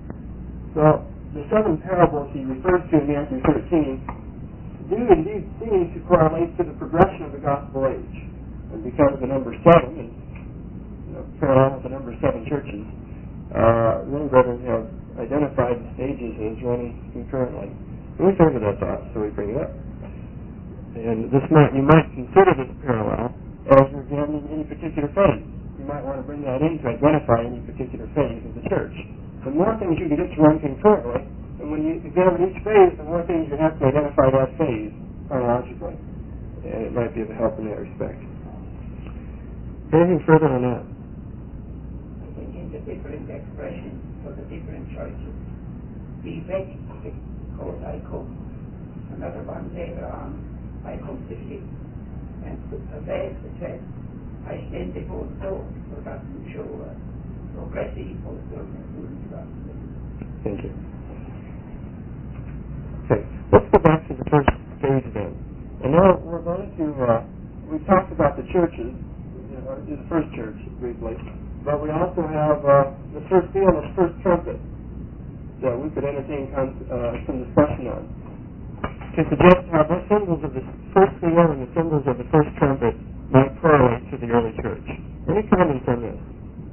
So the seven parables he refers to in Matthew thirteen do indeed seem to correlate to the progression of the gospel age. And because the number seven is you know, parallel with the number seven churches, uh, many brethren have identified the stages as running concurrently. And we favor that thought, so we bring it up. And this might, you might consider this parallel as you're examining any particular phase. You might want to bring that in to identify any particular phase of the church. The more things you can get to run concurrently, and when you examine each phase, the more things you have to identify that phase chronologically. And it might be of help in that respect. Anything further on that? I think in the different expressions for the different churches, be ready because I come. Another one later on, I come to you. And avail the test. I stand before the door, so that will show uh, progressive fulfillment to the gospel. Thank you. Okay, let's go back to the first stage then. And now we're going to, uh, we talked about the churches, you know, the first church briefly, but we also have uh, the first seal and the first trumpet that we could entertain con- uh, some discussion on. To suggest how the symbols of the first seal and the symbols of the first trumpet might correlate to the early church. Any comments on this?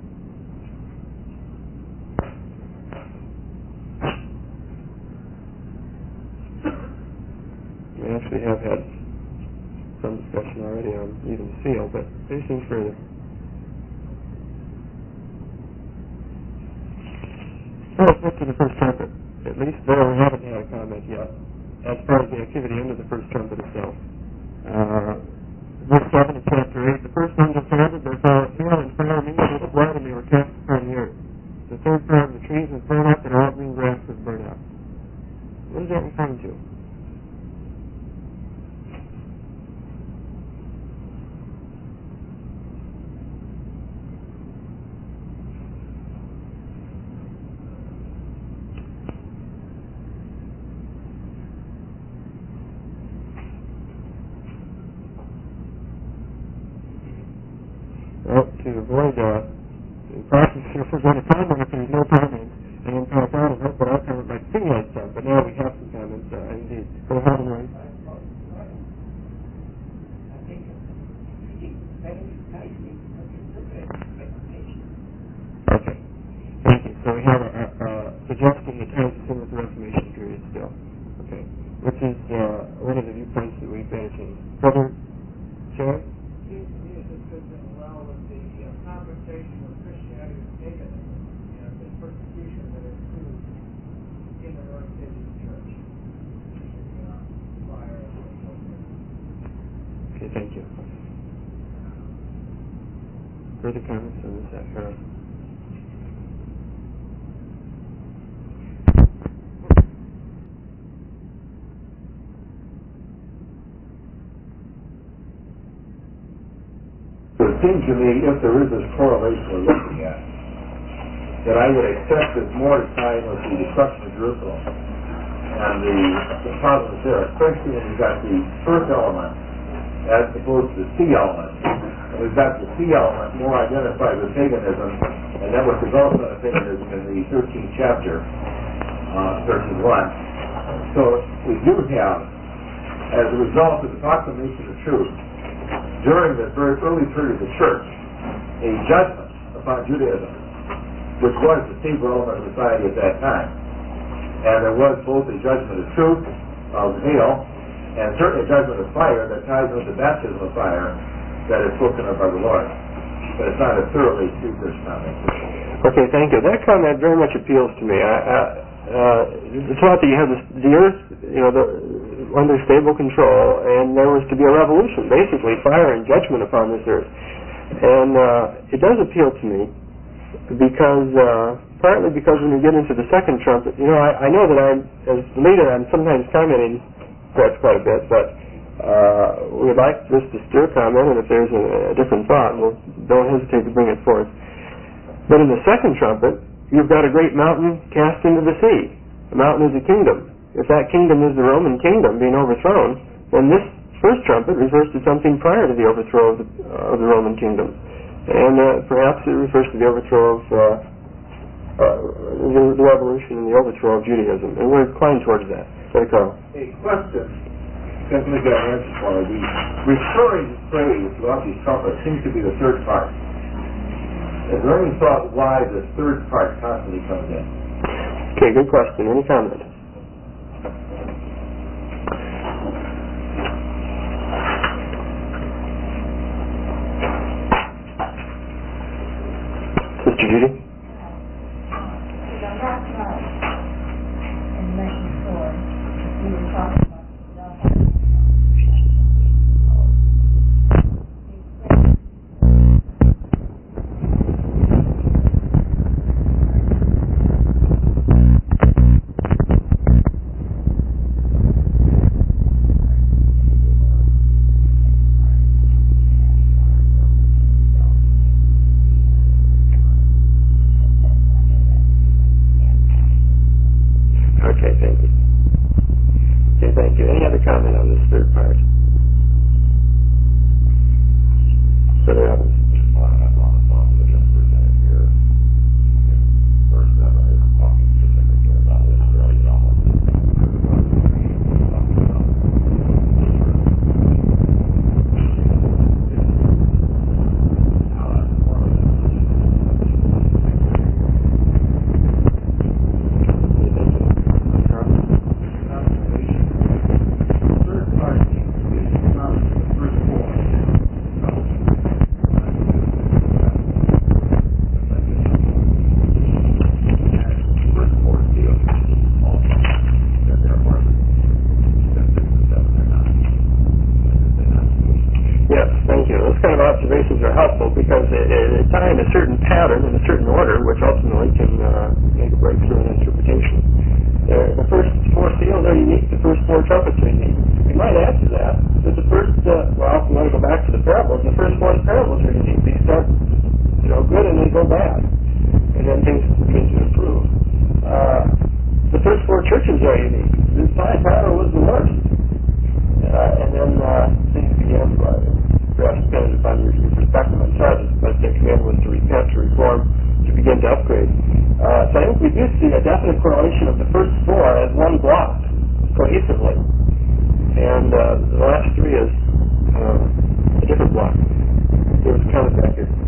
We actually have had some discussion already on even seal, but anything further? Well, let's look to the first trumpet. At least there we haven't had a comment yet as part of the activity under the first trumpet itself. Uh, verse seven of chapter eight, the first angel sounded, there fell hail and fire mingled with blood, and they were cast upon the earth. The third part of the trees was burned up, and all green grass was burned up. What is that referring to? Well, to avoid uh, the process, if we're going to comment, if there's no comments, and then pass on and hope that our comment might stimulate some, but now we have some comments, uh, indeed. Go ahead and write. I think it's very nicely to the Reformation. Okay. Thank you. So we have a, a, a suggestion that ties us in with the Reformation period still. Okay. Which is uh, one of the viewpoints that we've entertained. Brother John? Seems to me this fits in well with the uh, confrontation of Christianity with paganism and the persecution that ensued in the early stages of the church. The, uh, fire and so forth. Okay, thank you. Further comments on this, uh, Harold? It seems to me, if there is this correlation we're looking at, that I would accept this more to tie in with the destruction of Jerusalem and the, the problems there, especially when you've got the first element as opposed to the C element. And we've got the C element more identified with paganism, and then what develops out of paganism in the thirteenth chapter, uh, thirteen one. So we do have, as a result of the proclamation of truth, during the very early period of the church, a judgment upon Judaism, which was the stable element of society at that time. And there was both a judgment of truth, of hail, and certainly a judgment of fire that ties into the baptism of fire that is spoken of by the Lord. But it's not a thoroughly researched comment. Okay, thank you. That comment very much appeals to me. I, I, uh, the thought that you have this, the earth, you know, the, under stable control, and there was to be a revolution, basically fire and judgment upon this earth. And uh, it does appeal to me because, uh, partly because when you get into the second trumpet, you know, I, I know that I'm, as the leader, I'm sometimes commenting perhaps quite a bit, but uh, we'd like this to stir comment, and if there's a, a different thought, we'll, don't hesitate to bring it forth. But in the second trumpet, you've got a great mountain cast into the sea. The mountain is a kingdom. If that kingdom is the Roman kingdom being overthrown, then this first trumpet refers to something prior to the overthrow of the, uh, of the Roman kingdom. And uh, perhaps it refers to the overthrow of uh, uh, the, the revolution and the overthrow of Judaism. And we're inclined towards that. Brother Carl. A question, since we got an answer for it. The recurring phrase throughout these trumpets seems to be the third part. Is there any thought why the third part constantly comes in? Okay, good question. Any comment? Sister Judy? Last night in Mission four, we were talking about the Okay, thank you. Okay, thank you. Any other comment on this third part? Brother Evans? Well, I'm on the phone with him presented here. Verse seven is talking specifically about Israel, you know. Observations are helpful because they, they tie in a certain pattern and a certain order, which ultimately can uh, make a breakthrough in interpretation. Uh, the first four seals are unique. The first four trumpets are unique. We might add to that that the first, uh, well, if we want to go back to the parables, the first four parables are unique. They start, you know, good and they go bad, and then things begin to improve. Uh, the first four churches are unique. The Thyatira was the worst, uh, and then uh, things began to. Uh, perhaps depended upon your, your perspective on charges, but the command was to repent, to reform, to begin to upgrade. Uh, so I think we do see a definite correlation of the first four as one block, cohesively. And uh, the last three is uh, a different block. There was a comment back here.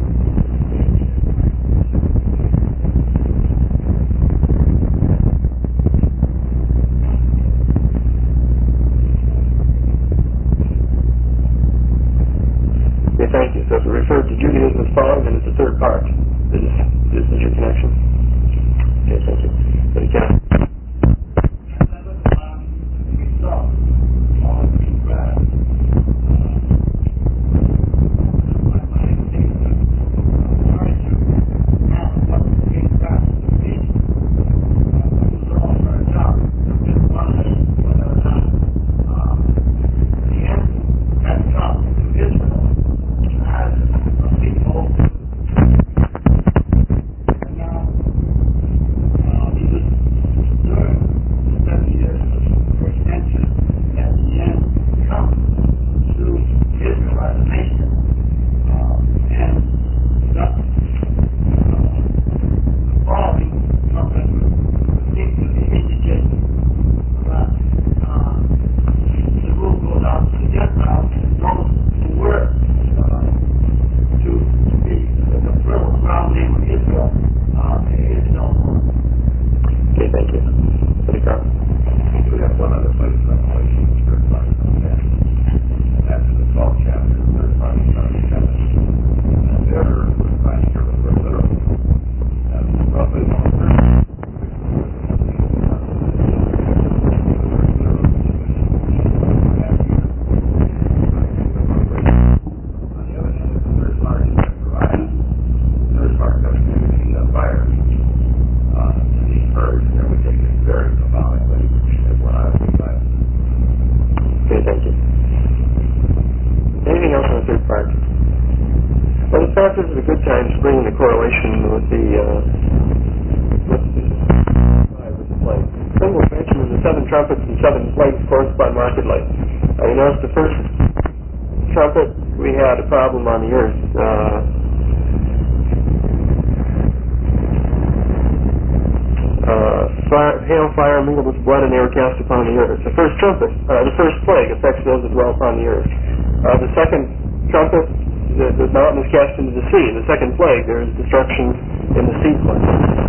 Okay, thank you. So if it referred to Judaism as following, then it's the third part. This, this is your connection. Okay, thank you. But again. This is a good time to bring in the correlation with the uh, with the, uh, with the plague. Then we'll mention in the seven trumpets and seven plagues correspond markedly. Uh, you notice the first trumpet, we had a problem on the earth. Uh, uh, fire, hail, fire, mingled with blood, and they were cast upon the earth. The first trumpet, uh, the first plague affects those that dwell upon the earth. Uh, the second trumpet, The, the mountain is cast into the sea. In the second plague, there is destruction in the sea plague.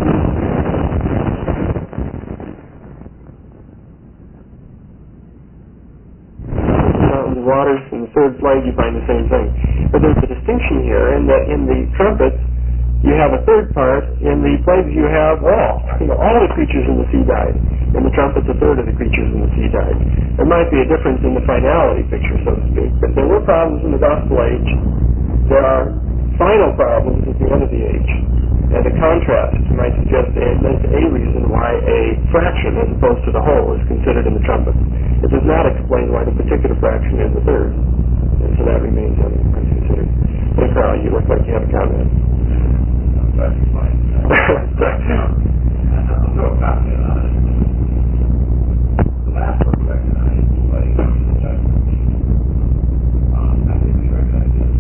Mountains and waters. In the third plague, you find the same thing. But there's a distinction here in that in the trumpets, you have a third part. In the plagues, you have all. You know, all the creatures in the sea died. In the trumpets, a third of the creatures in the sea died. There might be a difference in the finality picture, so to speak, but there were problems in the Gospel age. There are final problems at the end of the age, and the contrast might suggest a, that's a reason why a fraction as opposed to the whole is considered in the trumpet. It does not explain why the particular fraction is a third, and so that remains unconsidered. Hey, Carl, you look like you have a comment. That's fine. No comment on it. The last one recognized by I think we recognize it.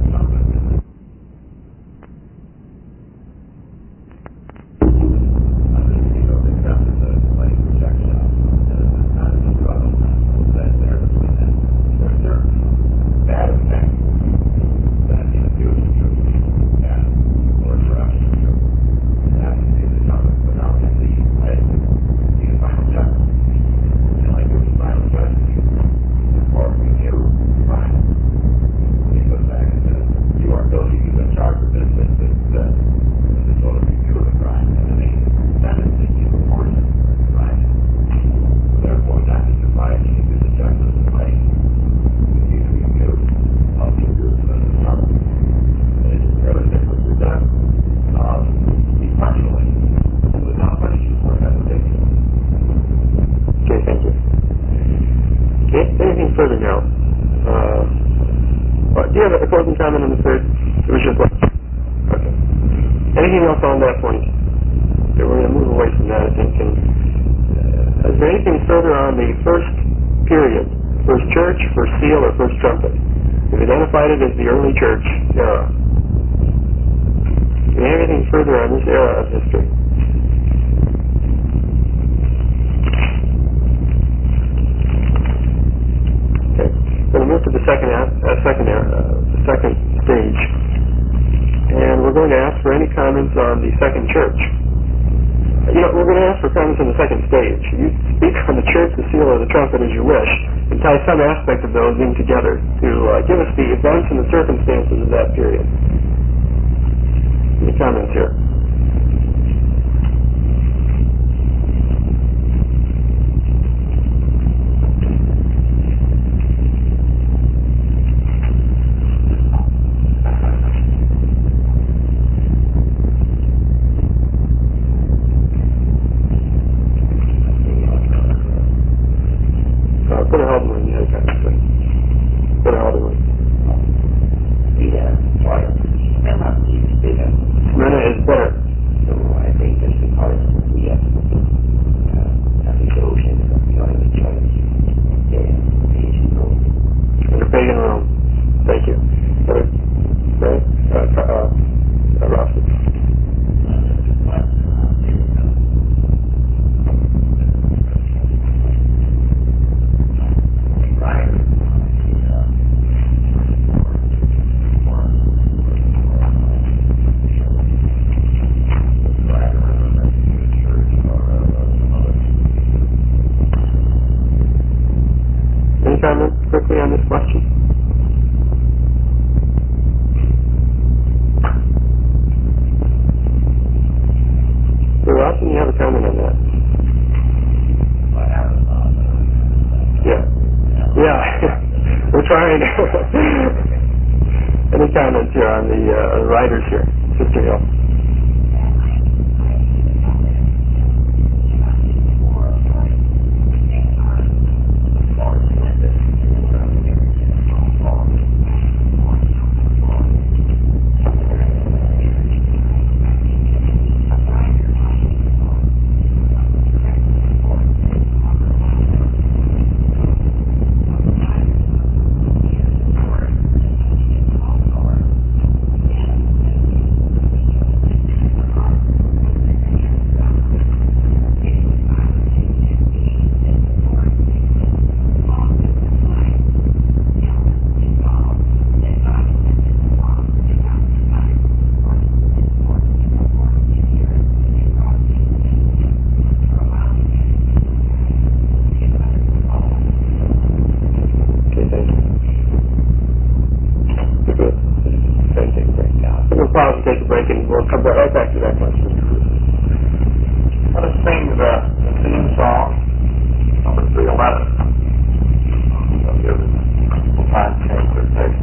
Further now. Uh, what, do you have a closing comment on the third? It was just like, okay. Anything else on that point? Okay, we're going to move away from that, I think. And, uh, is there anything further on the first period? First church, first seal, or first trumpet? We've identified it as the early church era. Do you have anything further on this era of history? We're going to move to the second, uh, second, uh, the second stage, and we're going to ask for any comments on the second church. You know, we're going to ask for comments on the second stage. You speak on the church, the seal, or the trumpet as you wish, and tie some aspect of those in together to uh, give us the events and the circumstances of that period. Any comments here? Brother Haldeman, you had a comment, sir. Brother Haldeman. Yeah, why? Rena is better. So I think that's because we have uh, navigation of the other church in ancient Rome. In the pagan Rome. Thank you. Brother, right? Uh, uh, uh, Rossi. Any comments quickly on this question? So Rossi, you have a comment on that? Yeah. Yeah. We're trying. Any comments here on the uh, writers here? Sister Hill. Pause and take a break, and we'll come right back to that question. Let us sing the, the theme song, number three eleven. They'll give us time to change their taste.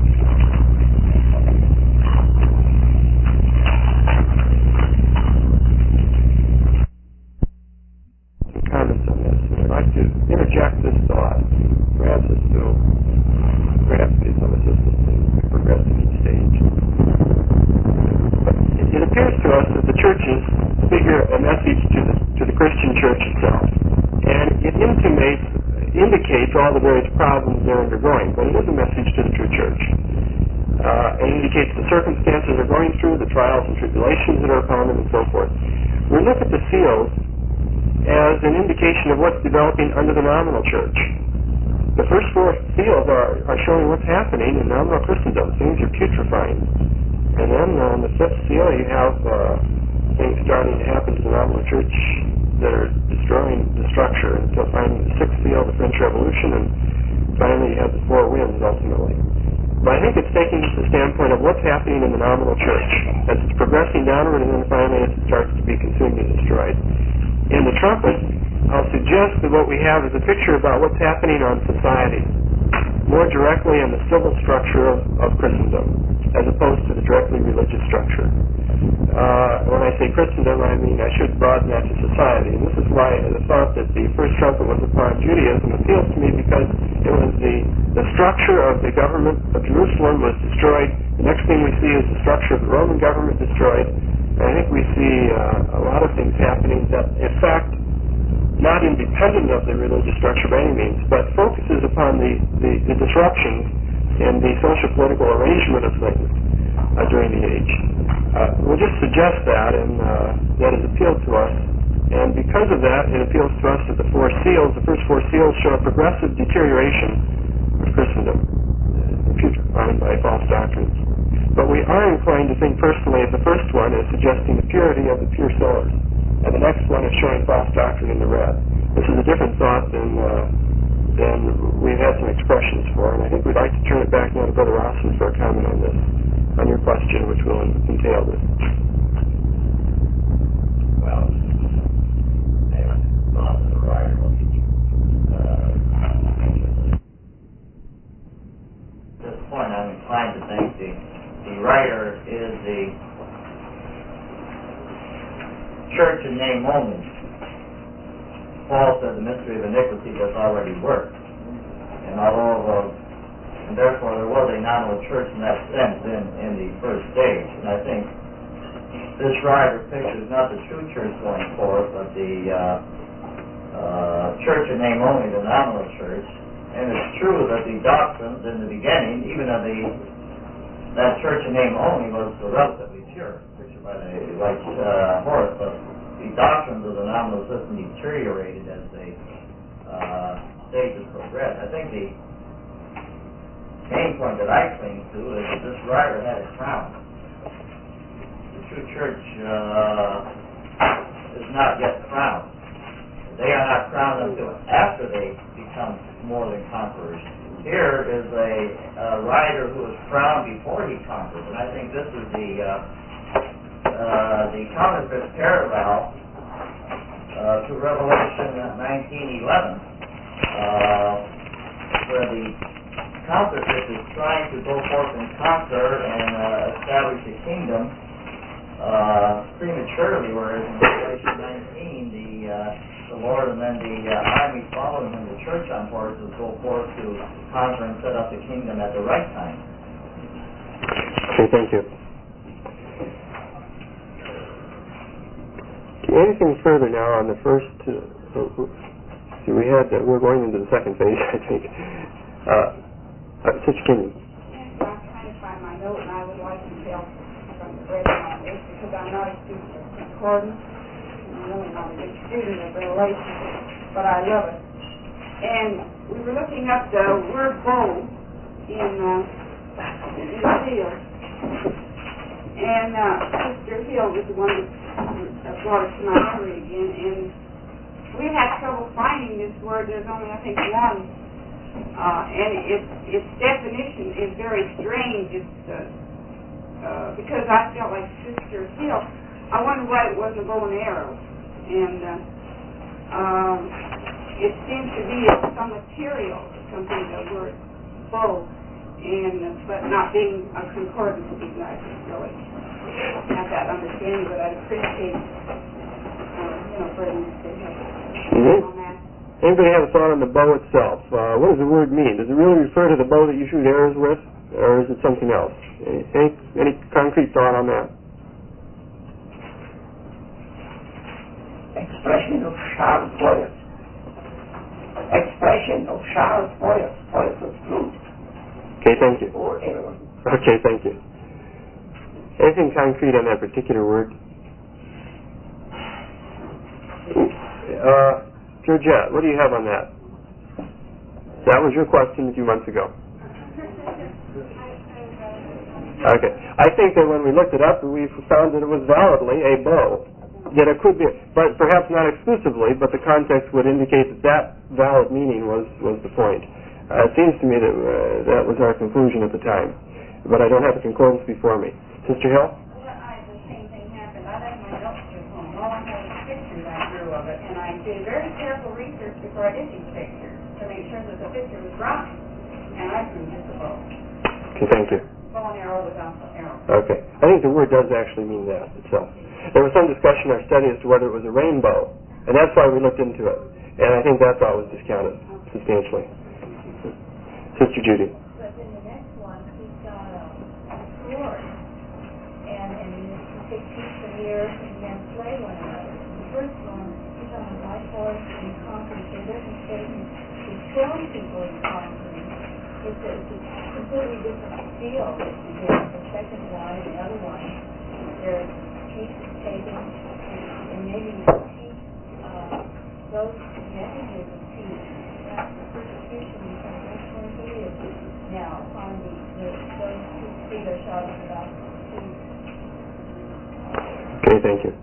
Some comments on this. I'd like to interject this thought. Perhaps this will perhaps be some assistance as we progress in each stage. It appears to us that the churches figure a message to the, to the Christian church itself, and it intimates, indicates all the various problems they're undergoing, but it is a message to the true church. Uh, it indicates the circumstances they're going through, the trials and tribulations that are upon them, and so forth. We look at the seals as an indication of what's developing under the nominal church. The first four seals are, are showing what's happening in nominal Christendom. Things are putrefying. And then on the fifth seal, you have uh, things starting to happen to the nominal church that are destroying the structure. Until finally the sixth seal, the French Revolution, and finally you have the four winds ultimately. But I think it's taking the standpoint of what's happening in the nominal church as it's progressing downward, and then finally as it starts to be consumed and destroyed. In the trumpet, I'll suggest that what we have is a picture about what's happening on society, more directly in the civil structure of, of Christendom, as opposed to the directly religious structure. Uh, when I say Christendom, I mean I should broaden that to society. And this is why the thought that the first trumpet was upon Judaism appeals to me, because it was the, the structure of the government of Jerusalem was destroyed. The next thing we see is the structure of the Roman government destroyed. And I think we see uh, a lot of things happening that, in fact, not independent of the religious structure by any means, but focuses upon the, the, the disruptions in the social political arrangement of things uh, during the age. Uh, we'll just suggest that, and uh, that has appealed to us. And because of that, it appeals to us that the four seals, the first four seals, show a progressive deterioration of Christendom, putrefying by false doctrines. But we are inclined to think personally of the first one as suggesting the purity of the pure sowers, and the next one is showing false doctrine in the red. This is a different thought than uh, than we've had some expressions for, and I think we'd like to turn it back now to Brother Rawson for a comment on this, on your question, which will entail this. Well, I haven't thought of the writer. Uh, at this point, I'm inclined to think the, the writer is the church in name only. Paul said the mystery of iniquity does already work. And although, uh, and therefore there was a nominal church in that sense in, in the first stage. And I think this writer pictures not the true church going forth, but the uh, uh, church in name only, the nominal church. And it's true that the doctrines in the beginning, even of the that church in name only, was relatively pure, pictured by the white uh, horse, but the doctrines of the nominal system deteriorated as the uh, stages progressed. I think the main point that I cling to is that this writer had a crown. The true church uh, is not yet crowned. They are not crowned until after they become more than conquerors. Here is a, a writer who was crowned before he conquered, and I think this is the uh, Uh, the counterfeit parallel uh, to Revelation nineteen eleven, uh, where the counterfeit is trying to go forth and conquer and uh, establish a kingdom uh, prematurely, whereas in Revelation nineteen, the uh, the Lord and then the uh, army following him, the church on horses, go forth to conquer and set up the kingdom at the right time. Okay, thank you. Anything further now on the first? Uh, see, we had uh, we're going into the second phase, I think. Uh, uh, Sister Kenyon. Yes, I'm trying to find my note, and I would like some help from the brethren on this because I'm not a student of concordance. I'm really not a good student of Revelation, but I love it. And we were looking up the word bow in uh, in the field, and uh, Sister Hill was the one that that brought it to my memory again, and we had trouble finding this word. There's only, I think, one, uh, and its its definition is very strange. It's uh, uh, because I felt like Sister Hill. I wondered why it wasn't a bow and arrow, and uh, um, it seems to be of some material, something the word bow, and uh, but not being a concordance exactly, really. Not that understanding, but I'd appreciate, uh, you know, bringing to Mm-hmm. on that. Anybody have a thought on the bow itself? Uh, what does the word mean? Does it really refer to the bow that you shoot arrows with, or is it something else? Any, any concrete thought on that? Expression of sharp words. Expression of sharp words. Words of truth. Okay, thank you. Or error. Okay, thank you. Anything concrete on that particular word? Uh, Georgette, what do you have on that? That was your question a few months ago. Okay. I think that when we looked it up, we found that it was validly a bow. That it could be, but perhaps not exclusively, but the context would indicate that that valid meaning was, was the point. Uh, it seems to me that uh, that was our conclusion at the time, but I don't have the concordance before me. Sister Hill? Well, I, the same thing happened. I left my notes at home. All I had was pictures I drew of it, and I did very careful research before I did these pictures to make sure that the picture was right. And I proved it's a bow. Okay, thank you. Bow and arrow without the arrow. Okay. I think the word does actually mean that itself. There was some discussion in our study as to whether it was a rainbow, and that's why we looked into it. And I think that thought was discounted substantially. Sister Judy. But in the next one, he's got a, a sword, and, and he takes peace from the earth and then slay one another. The first one, he's on a white horse and he conquers. It doesn't say he, he kills people in conquering. It's a, it's a completely different feel that you get. The second one and the other one, there's peace is taken, and, and maybe peace, uh, those messages of peace, not the persecution, because that's where he is now, upon the, the, those whose feet are shouting about peace. Okay, thank you.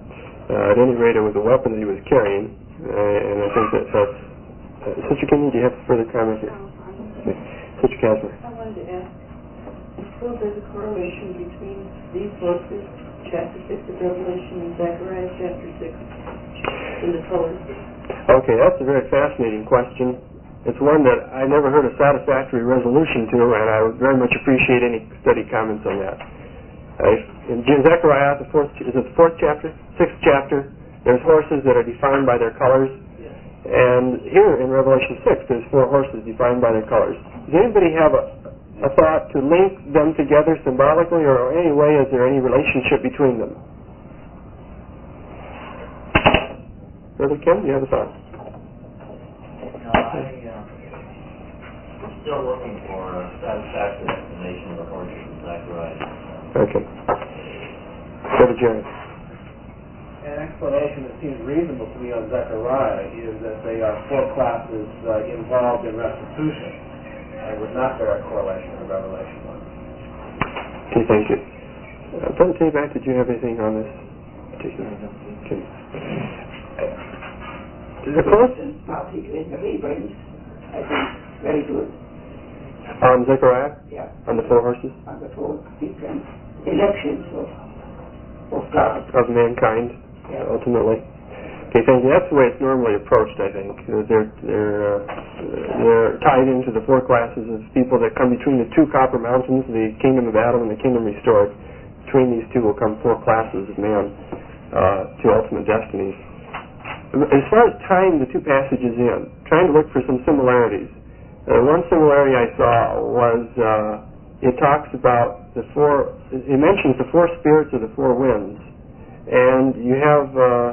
Uh, at any rate, it was a weapon that he was carrying, uh, and I think that that's... Uh, Sister Kinney, do you have further comment here? Okay. Sister Casper. I wanted to ask, well, there's a correlation between these verses, chapter six of Revelation and Zechariah chapter six, in the colors? Okay, that's a very fascinating question. It's one that I never heard a satisfactory resolution to, and I would very much appreciate any study comments on that. Uh, in Zechariah, the fourth, is it the fourth chapter? Sixth chapter, there's horses that are defined by their colors. And here in Revelation six, there's four horses defined by their colors. Does anybody have a, a thought to link them together symbolically, or any way is there any relationship between them? Brother Kim, do you have a thought? No, I, uh, I'm still looking for a satisfactory explanation of the horses in Zechariah. Okay. Brother Jerry. An explanation that seems reasonable to me on Zechariah is that they are four classes uh, involved in restitution and would not bear a correlation with Revelation one. Okay, thank you. Uh, Brother Tabak, did you have anything on this particular? Okay. The first? Particularly in the Hebrews, I think very good. On Zechariah? Yeah. On the four horses? On the four different elections of, of God. Of mankind. Yeah. Ultimately. Okay, thank you. That's the way it's normally approached, I think. They're they're uh, they're tied into the four classes of people that come between the two copper mountains, the kingdom of Adam and the kingdom restored. Between these two will come four classes of man uh, to ultimate destinies. As far as tying the two passages in, trying to look for some similarities. Uh, one similarity I saw was uh, it talks about the four. It mentions the four spirits of the four winds. And you have uh,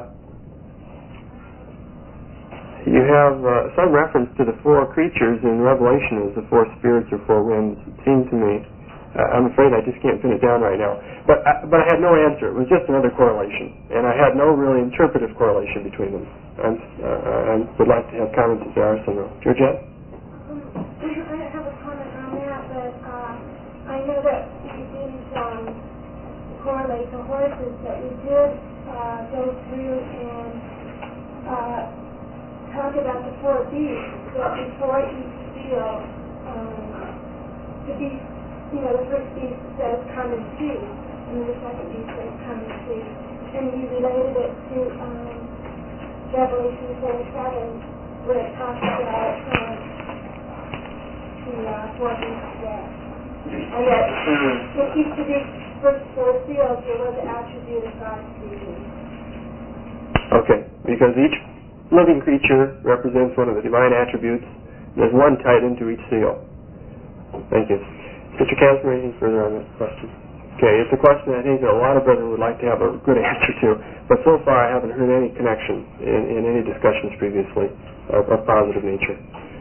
you have uh, some reference to the four creatures in Revelation as the four spirits or four winds. It seemed to me. Uh, I'm afraid I just can't pin it down right now. But I, but I had no answer. It was just another correlation, and I had no really interpretive correlation between them. I'm, uh, I would like to have comments if there are some. Georgette? Um, I don't have a comment on that, but uh, I know that these um, correlate the horses that we did uh, go through and uh, talk about the four beasts, that before each seal, um, the beast, you know, the first beast says, come and see, and then the second beast says, come and see. And you related it to um, Revelation four seven, where it talks about um, the uh, four beasts there. And that in each of these first four seals, there was an attribute of God speaking. Okay, because each living creature represents one of the divine attributes. There's one tied into each seal. Thank you. Mister Casper, anything further on this question? Okay, it's a question I think that a lot of brethren would like to have a good answer to, but so far I haven't heard any connection in, in any discussions previously of, of positive nature.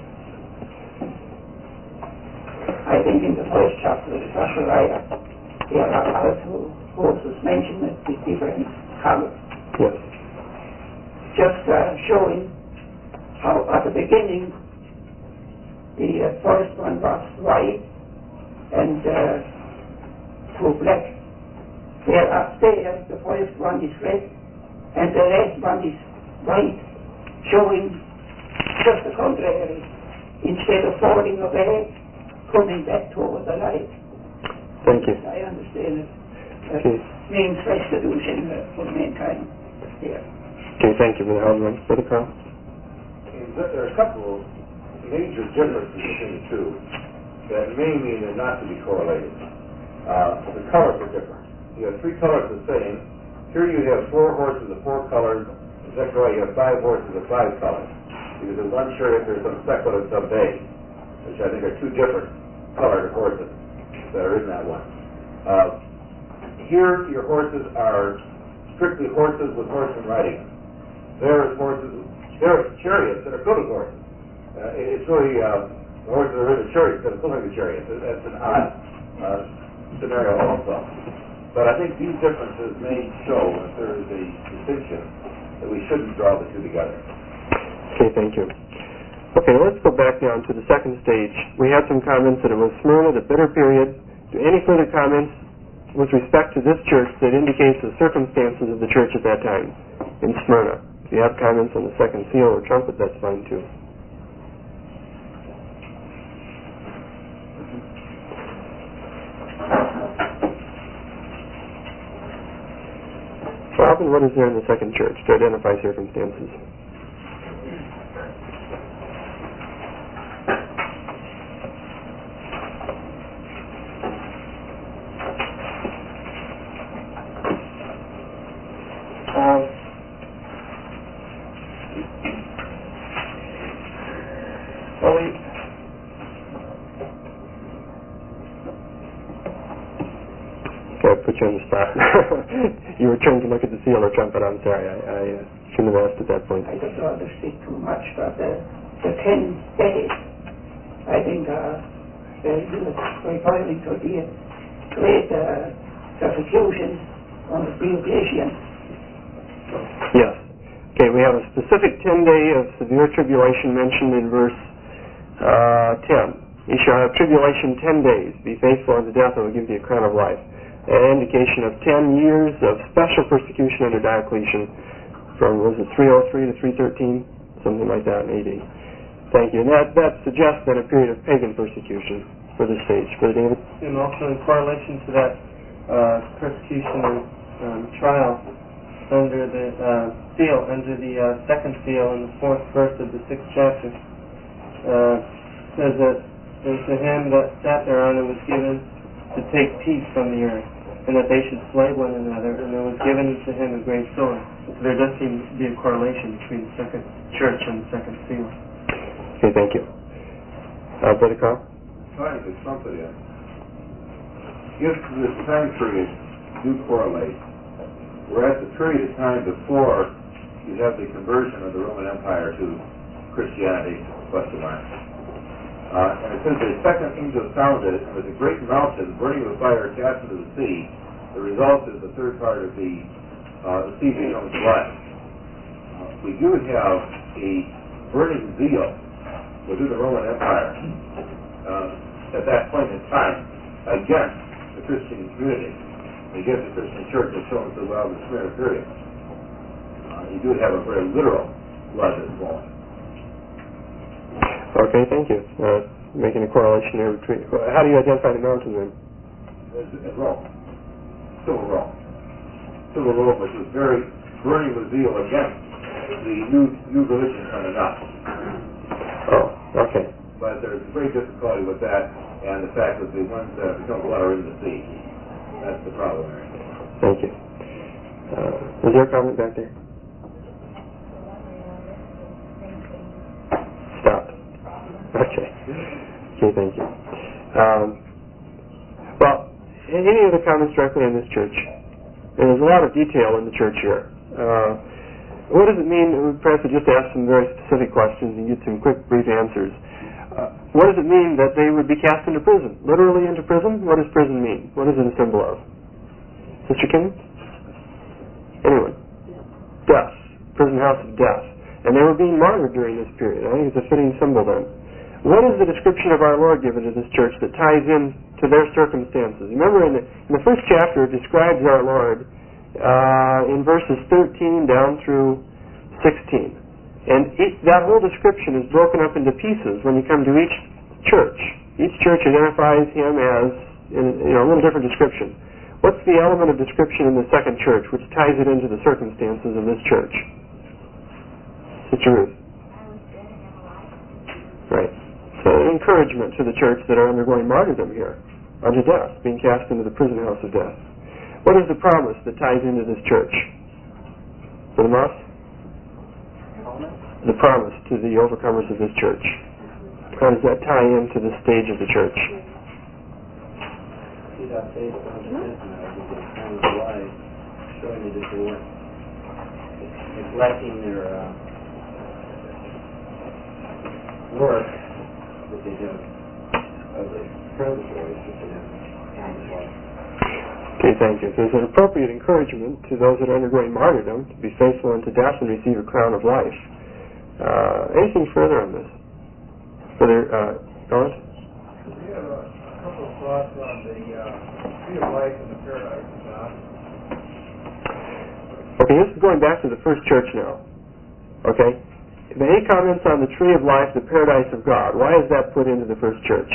I think in the first chapter of Zechariah, there are also horses mentioned with different colors. Yes. Just uh, showing how at the beginning the uh, first one was white and uh, two black. Thereafter the first one is red and the last one is white, showing just the contrary. Instead of falling away, coming back toward the light. Thank you. I understand it. That okay. means restitution uh, for mankind. Yeah. Okay, thank you, Brother Haldeman. Brother Carl? There are a couple of major differences between the two that may mean they're not to be correlated. Uh, the colors are different. You have three colors the same. Here you have four horses of four colors. In Zechariah you have five horses of five colors. Because in one chariot there's some speckle and some bay, which I think are two different colored horses that are in that one. Uh, here your horses are strictly horses with horsemen riding them. There is horses, there are chariots that are filled with horses. Uh, it's really uh, the horses are in the chariots that are filling the chariots. That's an odd uh, scenario also. But I think these differences may show that there is a distinction that we shouldn't draw the two together. Okay, thank you. Okay, let's go back now to the second stage. We had some comments that it was Smyrna, the bitter period. Do any further comments with respect to this church that indicates the circumstances of the church at that time? in Smyrna. If you have comments on the second seal or trumpet, that's fine too. Robin, what is there in the second church to identify circumstances? Um, well, we, okay, I put you on the spot. You were trying to look at the seal or trumpet. I'm sorry. I, I uh, shouldn't have asked at that point. I don't want to speak too much, but the, the ten days, I think, uh, uh, referring to the great uh, persecution under Diocletian. Yes. Okay, we have a specific ten day of severe tribulation mentioned in verse uh, ten. You shall have tribulation ten days. Be faithful unto death, I will give thee a crown of life. An indication of ten years of special persecution under Diocletian from, was it three oh three to three thirteen? Something like that in A D. Thank you. And that, that suggests then a period of pagan persecution for this stage. Brother David? And also in correlation to that uh, persecution and um, trial under the uh, seal, under the uh, second seal in the fourth verse of the sixth chapter, uh, says that to him that sat thereon it was given to take peace from the earth, and that they should slay one another, and there was given to him a great sword. So there does seem to be a correlation between the second church and the second seal. Okay, thank you. Uh, Brother Carl? Trying to trumpet in. If this time period do correlate, we're at the period of time before you have the conversion of the Roman Empire to Christianity, question mark. Uh, and it says the second angel sounded, and with a great mountain burning with fire cast into the sea. The result is the third part of the, uh, the sea becomes blood. Uh, we do have a burning zeal within the Roman Empire uh, at that point in time against the Christian community, against the Christian church, as shown so well in the Smyrna period. Uh, you do have a very literal blood that's flowing. Okay, thank you. Uh, making a correlation there between... How do you identify the mountain then? It's Rome. Civil Rome. Civil Rome, which was very burning with zeal against the new new religion coming up. Oh, okay. But there's great difficulty with that, and the fact that the ones that become blood are in the sea. That's the problem there. Thank you. Uh, is there a comment back there? Stop. Okay. Okay, thank you. Um, well, any other comments directly on this church? And there's a lot of detail in the church here. Uh, what does it mean? Perhaps we just ask some very specific questions and get some quick, brief answers. Uh, what does it mean that they would be cast into prison? Literally into prison? What does prison mean? What is it a symbol of? Sister King? Anyone? Death. Prison house of death. And they were being martyred during this period. I think it's a fitting symbol then. What is the description of our Lord given to this church that ties in to their circumstances? Remember, in the, in the first chapter, it describes our Lord uh, in verses thirteen down through sixteen. And it, that whole description is broken up into pieces when you come to each church. Each church identifies him as in, you know, a little different description. What's the element of description in the second church which ties it into the circumstances of this church? Sister Ruth. Right. So encouragement to the church that are undergoing martyrdom here, unto death, being cast into the prison house of death. What is the promise that ties into this church? Brother Moss? The promise to the overcomers of this church. How does that tie into the stage of the church? Showing you that they weren't neglecting their uh, work that they do of the purgatories that they do. Okay, thank you. There's an appropriate encouragement to those that are undergoing martyrdom to be faithful unto death and receive a crown of life. Uh, anything further on this? Further, uh, Garland? We have a couple of thoughts on the uh, tree of life and the paradise of God. Okay, this is going back to the first church now. Okay? Any comments on the tree of life, the paradise of God? Why is that put into the first church?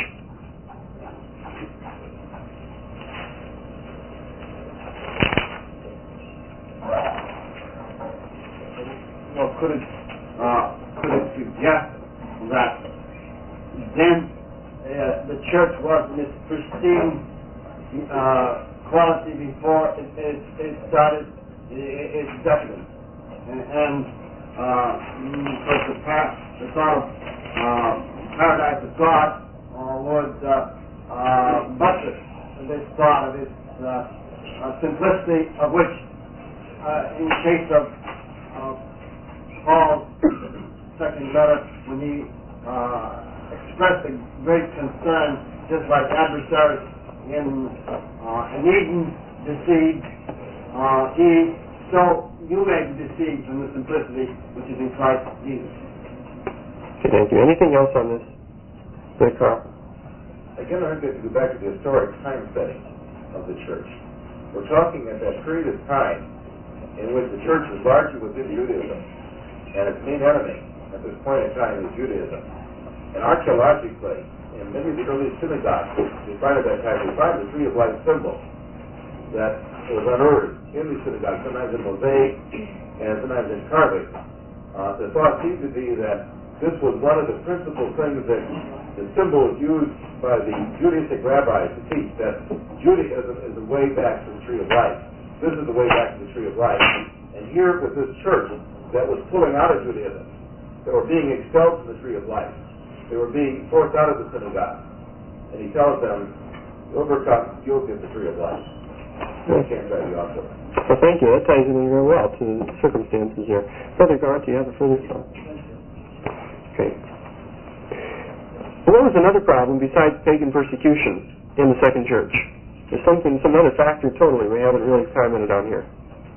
Well, could it, uh, could it suggest that then uh, the church was in its pristine uh, quality before it, it, it started its decadence? And, and uh, because the, par- the thought of uh, paradise of God uh, would uh, uh, buttress this thought of its uh, uh, simplicity, of which, uh, in case of uh, Paul's second letter, when he uh, expressed a great concern, just like adversaries in, uh, in Eden deceived uh, Eve, so you may be deceived from the simplicity which is in Christ Jesus. Okay, thank you. Anything else on this? Brother Carl? Again, I think we have to go back to the historic time setting of the church. We're talking at that period of time in which the church was largely within Judaism, and its main enemy at this point in time is Judaism. And archaeologically, in many of the early synagogues we find at that time, we find the tree of life symbol that was unearthed in the synagogue, sometimes in mosaic and sometimes in carving. Uh, the thought seemed to be that this was one of the principal things that the symbol was used by the Judaistic rabbis to teach, that Judaism is the way back to the tree of life. This is the way back to the tree of life. And here was this church that was pulling out of Judaism. They were being expelled from the tree of life. They were being forced out of the synagogue. And he tells them, overcome, you'll get the tree of life. You can't try the opposite. Well, thank you. That ties in very well to the circumstances here. Brother Garth, do you have a further thought? Okay. Well, there was another problem besides pagan persecution in the second church. There's something, some other factor totally we haven't really commented on here.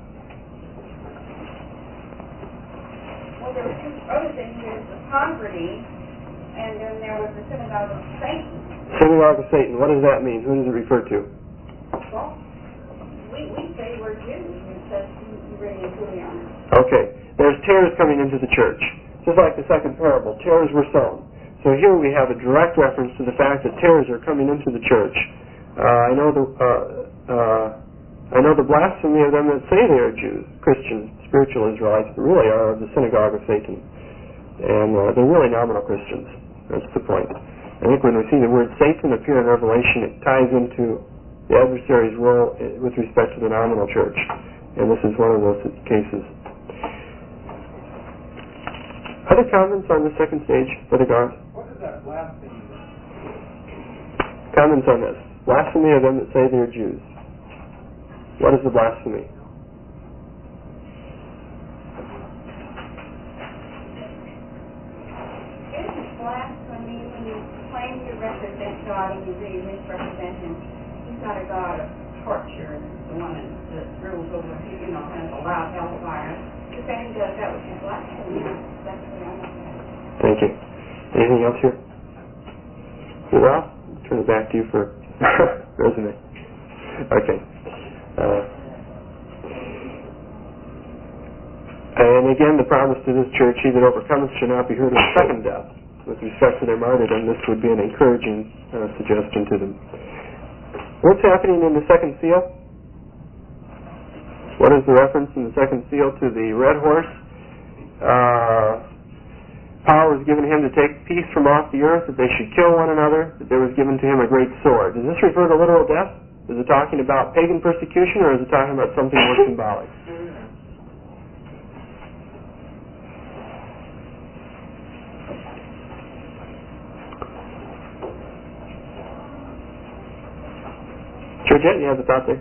Well, there were two other things. There's the poverty, and then there was the synagogue of Satan. Synagogue of Satan, what does that mean? Who does it refer to? Well, we, we say we're Jews, and it says you really including on it. Okay. There's tares coming into the church. Just like the second parable, tares were sown. So here we have a direct reference to the fact that tares are coming into the church. Uh, I know the uh, uh, I know the blasphemy of them that say they are Jews, Christians, spiritual Israelites, but really are of the synagogue of Satan. And uh, they're really nominal Christians. That's the point. I think when we see the word Satan appear in Revelation, it ties into the adversary's role with respect to the nominal church. And this is one of those cases. Other comments on the second stage, Brother Garth? What is that blasphemy? Comments on this. Blasphemy of them that say they are Jews. What is the blasphemy? Isn't blasphemy when you claim to represent God and you really misrepresent Him? He's not a God of torture and the one that rules over, you know, has a loud hellfire. If any does that, which is blasphemy, that's the way I look at it. Thank you. Anything else here? Well, I'll turn it back to you for resume. Okay. Uh, and again, the promise to this church, he that overcometh shall not be hurt of the second death. With respect to their martyrdom, this would be an encouraging uh, suggestion to them. What's happening in the second seal? What is the reference in the second seal to the red horse? Uh, power was given him to take peace from off the earth, that they should kill one another, that there was given to him a great sword. Does this refer to literal death? Is it talking about pagan persecution, or is it talking about something more symbolic? Georgette, you have a thought there?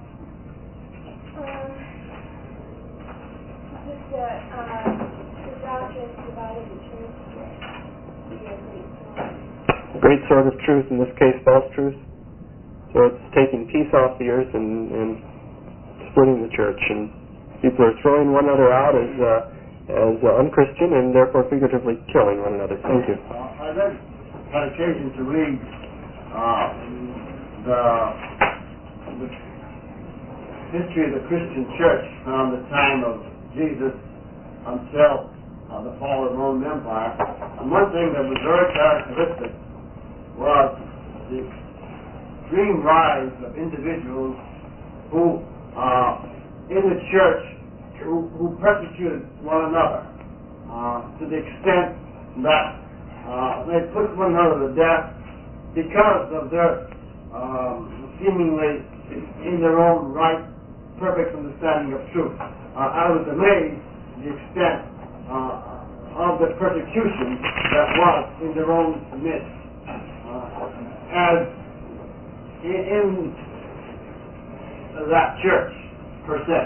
Great sword of truth, in this case false truth. So it's taking peace off the earth and, and splitting the church, and people are throwing one another out as uh, as uh, unchristian and therefore figuratively killing one another. Thank you. Uh, I read, had occasion to read uh, the, the history of the Christian church from the time of Jesus until uh, the fall of the Roman Empire. And one thing that was very characteristic was the extreme rise of individuals who, uh, in the church, who, who persecuted one another uh, to the extent that uh, they put one another to death because of their um, seemingly in their own right, perfect understanding of truth. Uh, I was amazed at the extent uh, of the persecution that was in their own midst. Uh, as in, in that church, per se.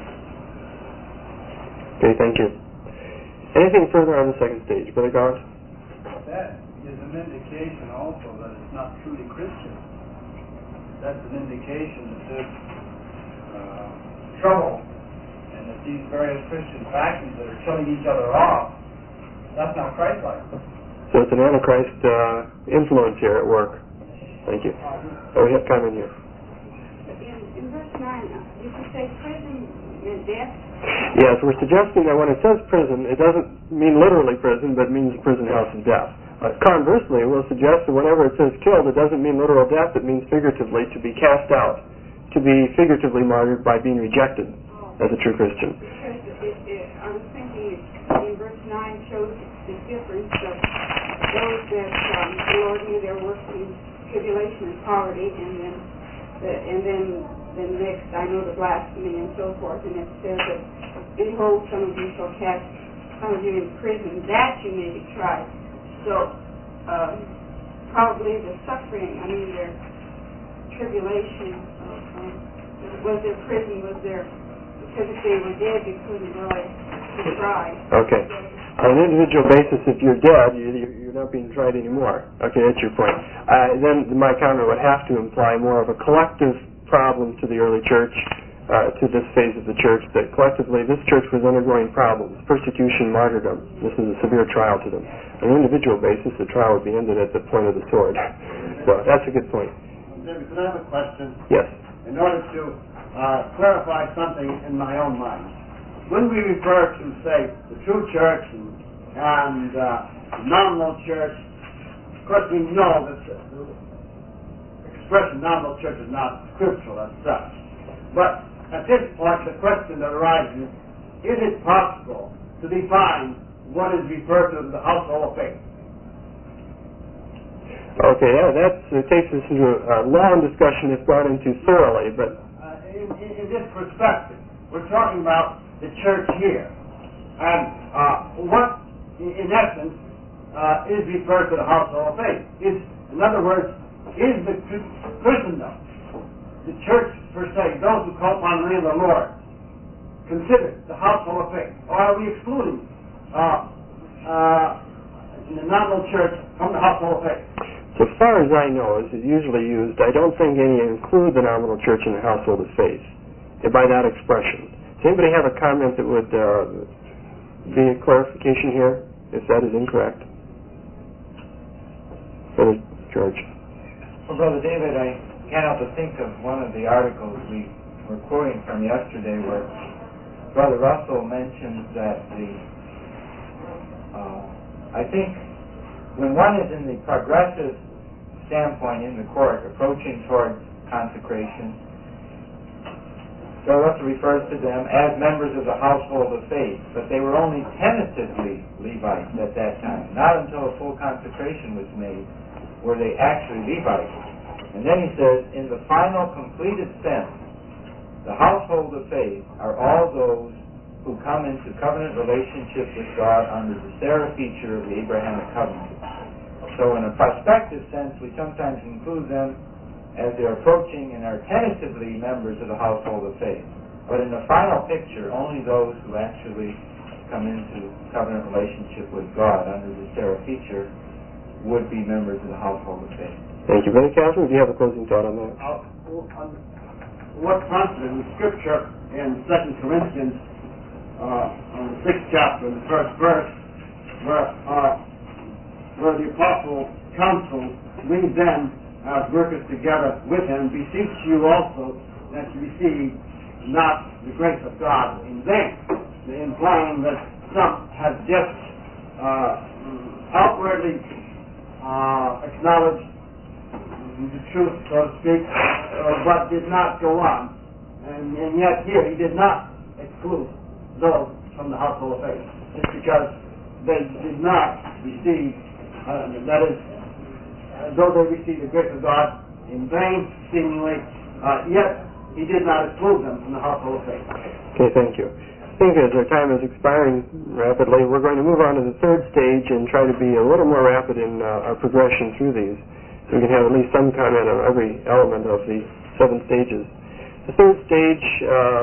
Okay, thank you. Anything further on the second stage, Brother Garland? That is an indication also that it's not truly Christian. That's an indication that there's uh, trouble, and that these various Christian factions that are killing each other off, that's not Christ-like. So it's an Antichrist uh, influence here at work. Thank you. Oh, we have comment here. In, in verse nine, did you say prison meant death? Yes, we're suggesting that when it says prison, it doesn't mean literally prison, but means prison house of death. Uh, conversely, we'll suggest that whenever it says killed, it doesn't mean literal death, it means figuratively to be cast out, to be figuratively martyred by being rejected oh. as a true Christian. Because it, it, I was thinking it, in verse nine shows the difference of those that um, the Lord knew their works in tribulation and poverty, and then the, and then the next, I know the blasphemy and so forth, and it says that, behold, some of you shall cast some of you in prison, that you may be tried. So, um, probably the suffering, I mean, their tribulation, uh, um, was their prison, was their, because if they were dead, you couldn't really be tried. Okay. On an individual basis, if you're dead, you, you're not being tried anymore. Okay, that's your point. Uh, then my counter would have to imply more of a collective problem to the early church, uh, to this phase of the church, that collectively this church was undergoing problems, persecution, martyrdom. This is a severe trial to them. On an individual basis, the trial would be ended at the point of the sword. So that's a good point. David, could I have a question? Yes. In order to uh, clarify something in my own mind. When we refer to, say, the true church and, and uh, nominal church, of course we know that the, the expression nominal church is not scriptural as such. But at this point, the question that arises, is it possible to define what is referred to as the household of faith? Okay, yeah, that uh, takes us into a long discussion if gone into thoroughly, but... Uh, in, in, in this perspective, we're talking about the church here. And uh, what, in, in essence, uh, is referred to the household of faith? Is, in other words, is the Christendom, the church per se, those who call upon the name of the Lord, considered the household of faith? Or are we excluding uh, uh, in the nominal church from the household of faith? So far as I know, as it's usually used, I don't think any include the nominal church in the household of faith by that expression. Does anybody have a comment that would uh, be a clarification here, if that is incorrect? Brother George. Well, Brother David, I can't help but think of one of the articles we were quoting from yesterday where Brother Russell mentions that the, uh, I think when one is in the progressive standpoint in the court, approaching towards consecration, Brother Russell refers to them as members of the household of faith, but they were only tentatively Levites at that time. Not until a full consecration was made were they actually Levites. And then he says, in the final completed sense, the household of faith are all those who come into covenant relationship with God under the Sarah feature of the Abrahamic covenant. So in a prospective sense, we sometimes include them as they're approaching and are tentatively members of the household of faith. But in the final picture, only those who actually come into covenant relationship with God under the Sarah feature would be members of the household of faith. Thank you. Brother Catherine, do you have a closing thought on that? Uh, on what constant in Scripture in Second Corinthians, uh, on the sixth chapter, in the first verse, where, uh, where the apostle counsels, we then, as workers together with him, beseech you also that you receive not the grace of God in vain, implying that some have just uh, outwardly uh, acknowledged the truth, so to speak, uh, but did not go on. And, and yet here he did not exclude those from the household of faith, just because they did not receive, uh, that is, uh, though they received the grace of God in vain, seemingly, uh, yet he did not exclude them from the household of faith. Okay, thank you. I think as our time is expiring rapidly, we're going to move on to the third stage and try to be a little more rapid in uh, our progression through these. So we can have at least some comment on every element of the seven stages. The third stage uh,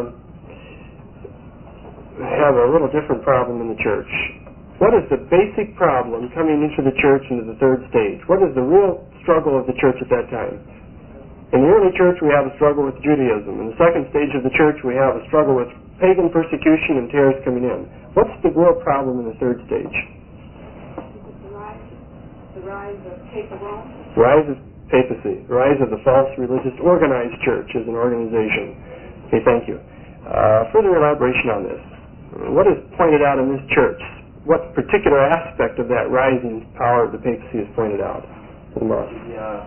have a little different problem in the church. What is the basic problem coming into the church into the third stage? What is the real struggle of the church at that time? In the early church, we have a struggle with Judaism. In the second stage of the church, we have a struggle with pagan persecution and tares coming in. What's the real problem in the third stage? The rise, the rise of papal Rome. Rise of papacy. Rise of the false religious organized church as an organization. Okay, thank you. Uh, further elaboration on this. What is pointed out in this church? What particular aspect of that rising power of the papacy is pointed out? The uh,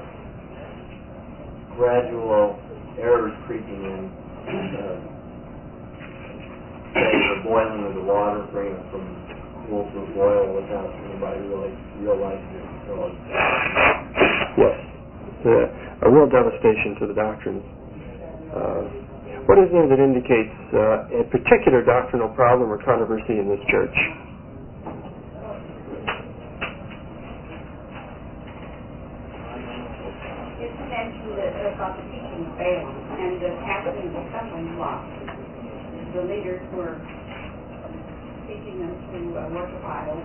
gradual errors creeping in. Uh, say the boiling of the water, bringing it from cool to boil without anybody really realizing it. So yes, uh, a real devastation to the doctrines. Uh, what is there that indicates uh, a particular doctrinal problem or controversy in this church? It's mentioned that about the teaching of Balaam and the casting of the stumbling block. The leaders were teaching them to uh, worship idols.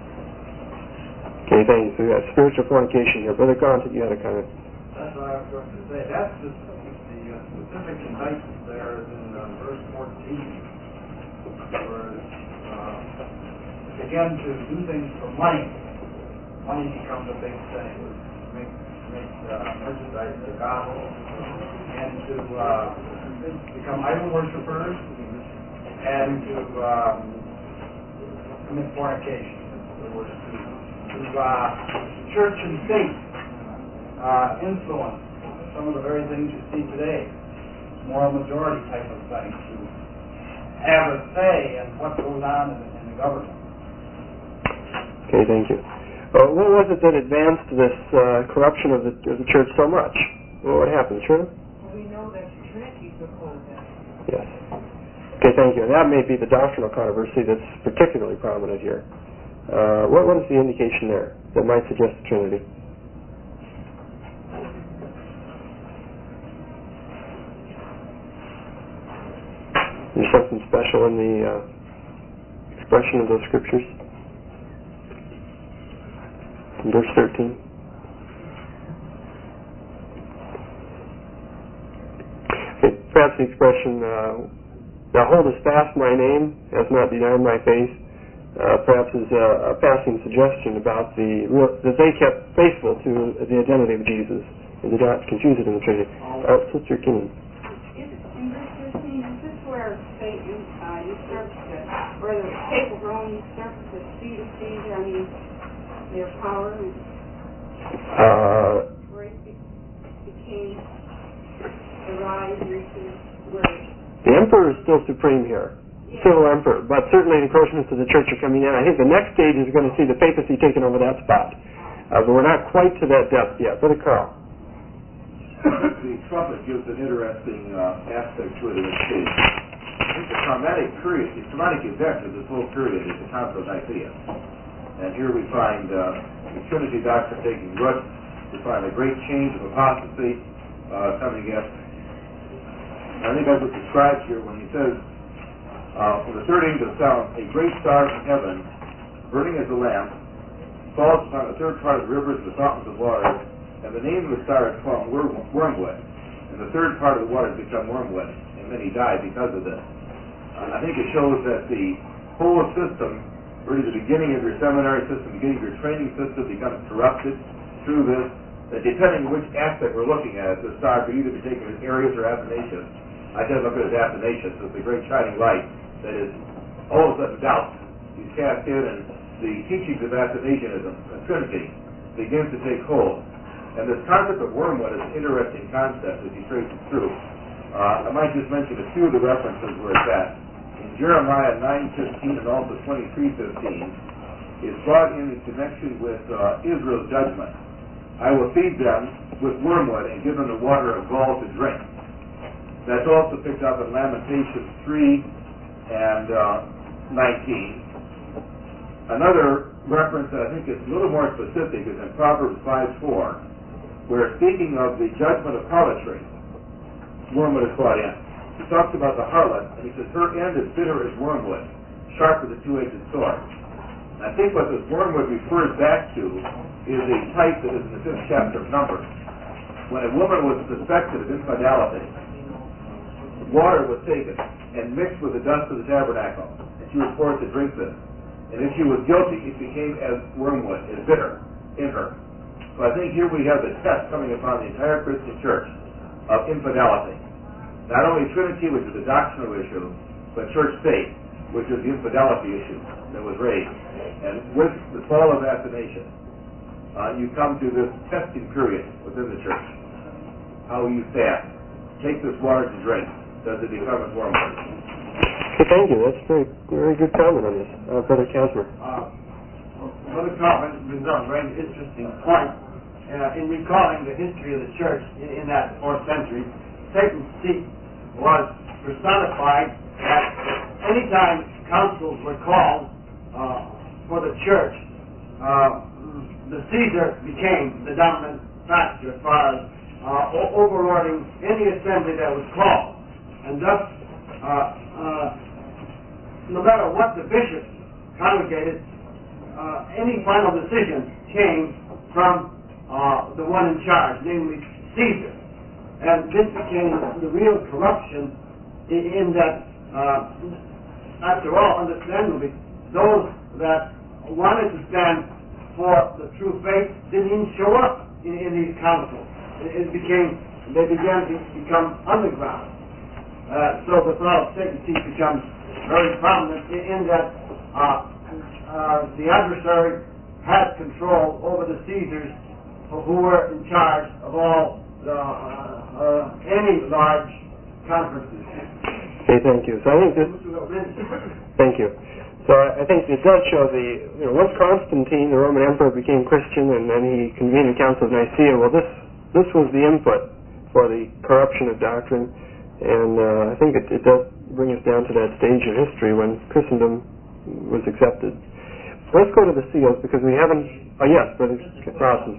Okay, thank you. So we got spiritual fornication here. Brother Gaunt, you had a comment. That's what I was going to say. That's the, the uh, specific indictment there is in uh, verse fourteen, where uh, begin to do things for money. Money becomes a big thing. Make make uh, merchandise the gospel, and to uh, become idol worshippers, and to um, commit fornication. In other words, to, to uh, church and state uh, influence some of the very things you see today, moral majority type of things, to have a say in what goes on in the, in the government. Okay, thank you. Uh, what was it that advanced this uh, corruption of the, of the church so much? Well, what happened, Shirley? We know that Trinity took hold then. Yes. Okay, thank you. And that may be the doctrinal controversy that's particularly prominent here. Uh, what, what is the indication there that might suggest the Trinity? Is there something special in the uh, expression of those scriptures? In verse thirteen. Okay, perhaps the expression, uh, "Thou holdest fast my name, hast not denied my faith," uh, perhaps is a, a passing suggestion about the real, that they kept faithful to the identity of Jesus and did not confuse it in the Trinity. Uh, Sister Keenan. Is it in verse thirteen? Is this where Satan uh, usurps the, where the papal Rome usurps the seat of Caesar? I mean, their power, and Uh, where it be, became the rise into where the emperor is still supreme here, yeah. civil emperor, but certainly encroachments of the church are coming in. I think the next stage is going to see the papacy taking over that spot, uh, but we're not quite to that depth yet. Brother Carl. The trumpet gives an interesting uh, aspect to it in this case. I think the traumatic period, the traumatic event of this whole period is the Council of Nicaea. And here we find uh, the Trinity doctrine taking root. We find a great change of apostasy uh, coming in. I think that's what's described here when he says, uh, when the third angel sounds, a great star from heaven, burning as a lamp, falls upon the third part of the rivers and the fountains of water, and the name of the star is called worm, wormwood. And the third part of the water has become wormwood, and many died because of this. Uh, I think it shows that the whole system, really the beginning of your seminary system, beginning of your training system becomes corrupted through this, that depending on which aspect we're looking at, the star could either be taken as Arius or Athanasius, I tend to look at it as Athanasius as the great shining light that is all of a sudden doubt is cast in, and the teachings of Athanasianism, the Trinity, begins to take hold. And this concept of wormwood is an interesting concept as you trace it through. Uh, I might just mention a few of the references where it's at. In Jeremiah nine fifteen and also twenty-three fifteen, it's brought in in connection with uh, Israel's judgment. I will feed them with wormwood and give them the water of gall to drink. That's also picked up in Lamentations three and uh, nineteen. Another reference that I think is a little more specific is in Proverbs five four, where speaking of the judgment of harlotry, wormwood is brought in. He talks about the harlot, and he says, her end is bitter as wormwood, sharp as a two-edged sword. And I think what this wormwood refers back to is a type that is in the fifth chapter of Numbers. When a woman was suspected of infidelity, water was taken and mixed with the dust of the tabernacle, and she was forced to drink this. And if she was guilty, it became as wormwood, as bitter in her. So I think here we have the test coming upon the entire Christian church of infidelity. Not only Trinity, which is a doctrinal issue, but church-state, which is the infidelity issue that was raised. And with the fall of Athanasius, uh, you come to this testing period within the church. How will you stand? Take this water to drink. Does it become as wormwood? Okay, thank you. That's a very, very good comment on this. Uh, Brother Casper. Uh, Brother Kaufman brings up a very interesting point. Uh, in recalling the history of the church in, in that fourth century, Satan's seat was personified that anytime councils were called uh, for the church, uh, the Caesar became the dominant factor as far as uh, o- overlording any assembly that was called. And thus, uh, uh, no matter what the bishop congregated, uh, any final decision came from uh, the one in charge, namely Caesar. And this became the real corruption in, in that, uh, after all, understandably, those that wanted to stand for the true faith didn't even show up in, in these councils. It, it became, they began to become underground. Uh, so the thought of Satan's seat becomes very prominent in, in that uh, uh, the adversary had control over the Caesars who were in charge of all the, uh, uh, any large conferences. Okay, thank you. So I think this. Thank you. So I, I think it does show the. You know, once Constantine, the Roman emperor, became Christian, and then he convened the Council of Nicaea. Well, this this was the input for the corruption of doctrine, and uh, I think it, it does bring us down to that stage in history when Christendom was accepted. Let's go to the seals because we haven't. Oh yes, Brother Ross.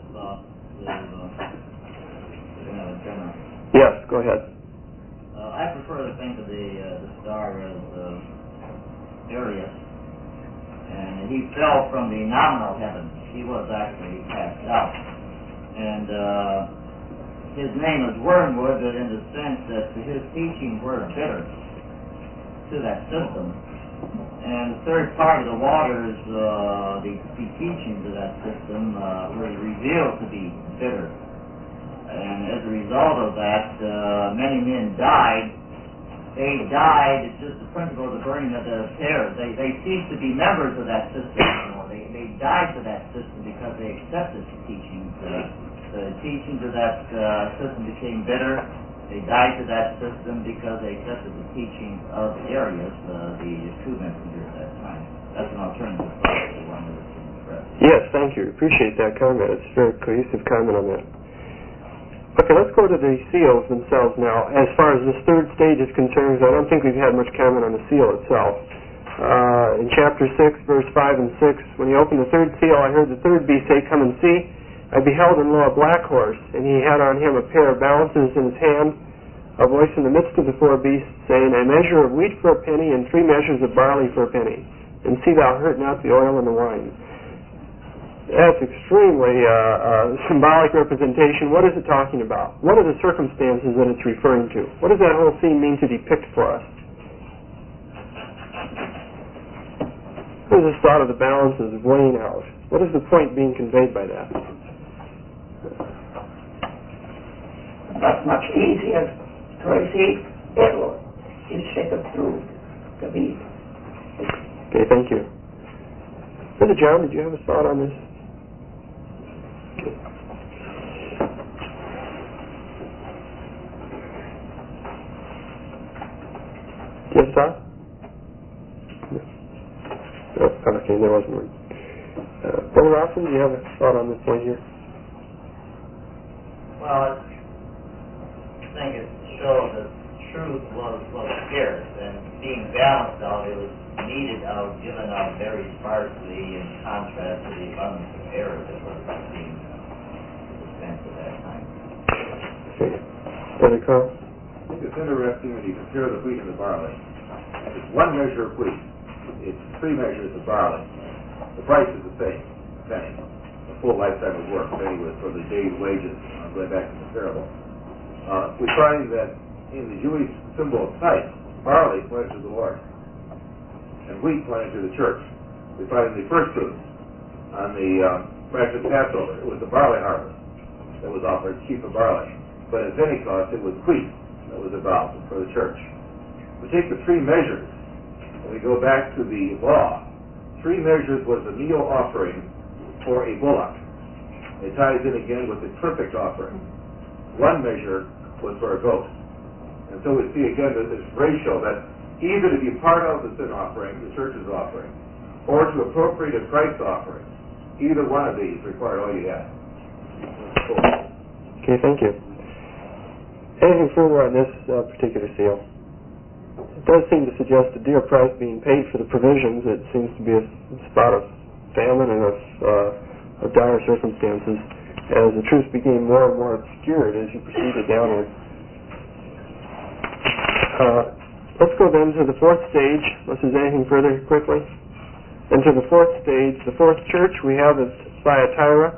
Yes, go ahead. Uh, I prefer to think of the uh, the star as uh, Arius, and he fell from the nominal heavens. He was actually cast out, and uh, his name is Wormwood, but in the sense that his teachings were bitter to that system. And the third part of the waters, uh, the, the teachings of that system uh, were revealed to be bitter. And as a result of that, uh, many men died. They died, it's just the principle of the burning of the tares. They, they ceased to be members of that system anymore. They, they died to that system because they accepted the teachings. Uh, the teachings of that uh, system became bitter. They died to that system because they accepted the teachings of Arius, uh, the true messenger at that time. That's an alternative thought to the one that was expressed. Yes, thank you. Appreciate that comment. It's a very cohesive comment on that. Okay, let's go to the seals themselves now. As far as this third stage is concerned, I don't think we've had much comment on the seal itself. Uh, in chapter six, verse five and six, when he opened the third seal, I heard the third beast say, "Come and see." I beheld and lo, a black horse, and he had on him a pair of balances in his hand, a voice in the midst of the four beasts, saying, "A measure of wheat for a penny, and three measures of barley for a penny. And see thou hurt not the oil and the wine." That's extremely uh, uh, symbolic representation. What is it talking about? What are the circumstances that it's referring to? What does that whole scene mean to depict for us? What is this thought of the balances weighing out? What is the point being conveyed by that? Not much easier to receive error instead of truth to be. Okay, thank you. Brother John, did you have a thought on this? Do you have a thought? No. Oh, okay, there wasn't one. Uh, Brother Robson, do you have a thought on this point here? Well, I think it shows that truth was, was scarce, and being balanced out, it was needed out, given out very sparsely in contrast to the abundance of error that was being dispensed at that time. Okay. Brother Carl? I think it's interesting when you compare the wheat and the barley. It's one measure of wheat. It's three measures of barley. The price is the same, penny. A full lifetime of work, penny was for the day's wages. I'm going back to the parable. Uh, we find that in the Jewish symbol of type, barley pointed to the Lord, and wheat pointed to the church. We find in the first fruits on the um, Ration Passover, it was the barley harvest that was offered, sheaf of barley. But at Pentecost, it was wheat that was about for the church. We take the three measures, and we go back to the law. Three measures was the meal offering for a bullock. It ties in again with the perfect offering. One measure was for a goat. And so we see again that this ratio that either to be part of the sin offering, the church's offering, or to appropriate a Christ's offering, either one of these required all you had. Okay, thank you. Anything further on this uh, particular seal? It does seem to suggest a dear price being paid for the provisions. It seems to be a spot of famine and of, uh, of dire circumstances as the truth became more and more obscured as you proceeded downward. Uh, let's go then to the fourth stage, unless there's anything further quickly. And to the fourth stage, the fourth church we have is Thyatira.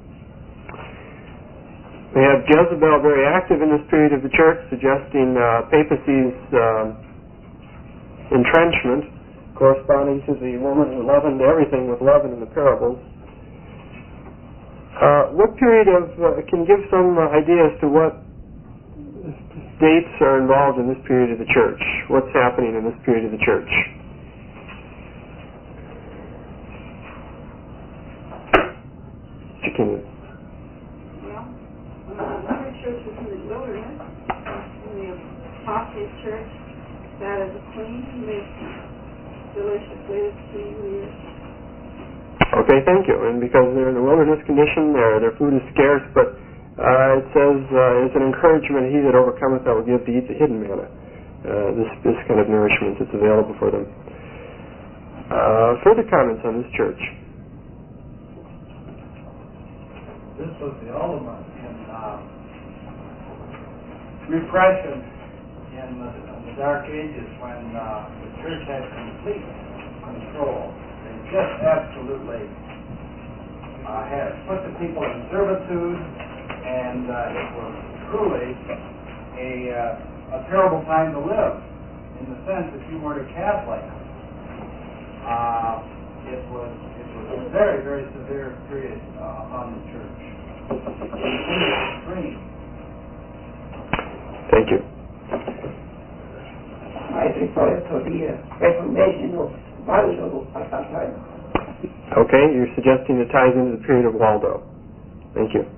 We have Jezebel very active in this period of the church, suggesting uh, papacy's um, entrenchment, corresponding to the woman who leavened everything with leaven in the parables. Uh, what period of, uh, can give some uh, idea as to what dates are involved in this period of the church? What's happening in this period of the church? Mister Kinley. Well, uh, another church was in the wilderness, in the apostate church. That is a queen who makes delicious food to eat. Okay, thank you. And because they're in a wilderness condition, their their food is scarce, but uh, it says uh, it's an encouragement. He that overcometh, I will give to eat the hidden manna. Uh, this this kind of nourishment that's available for them. Uh, further comments on this church? This was the ultimate in uh, repression in the, in the Dark Ages when uh, the church had complete control. They just absolutely uh, had put the people in servitude, and uh, it was truly a, uh, a terrible time to live, in the sense that you weren't a Catholic. Uh, it was it was a very, very severe period uh, upon the church. Extreme. Thank you. I refer to the uh, Reformation of Waldo at that time. Okay, you're suggesting it ties into the period of Waldo. Thank you.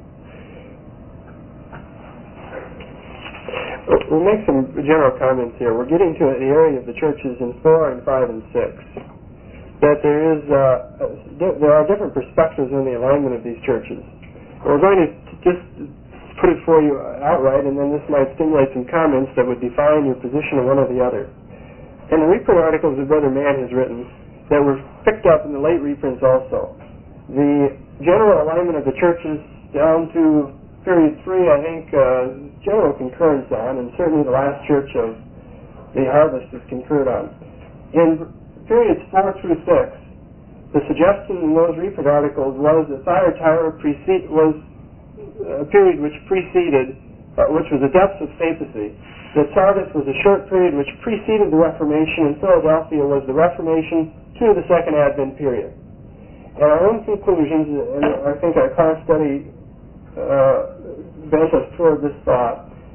We'll make some general comments here. We're getting to the area of the churches in four and five and six. That there is, uh, there are different perspectives on the alignment of these churches. We're going to just put it for you outright, and then this might stimulate some comments that would define your position on one or the other. In the reprint articles that Brother Mann has written, that were picked up in the late reprints also, the general alignment of the churches down to period three, I think, uh, general concurrence on, and certainly the last church of the harvest is concurred on. In periods four through six, the suggestion in those reprint articles was that Thyatira precede, was a period which preceded, uh, which was the depths of papacy. That Sardis was a short period which preceded the Reformation, and Philadelphia was the Reformation to the Second Advent period. And our own conclusions, and I think our class study uh, bent us toward this thought,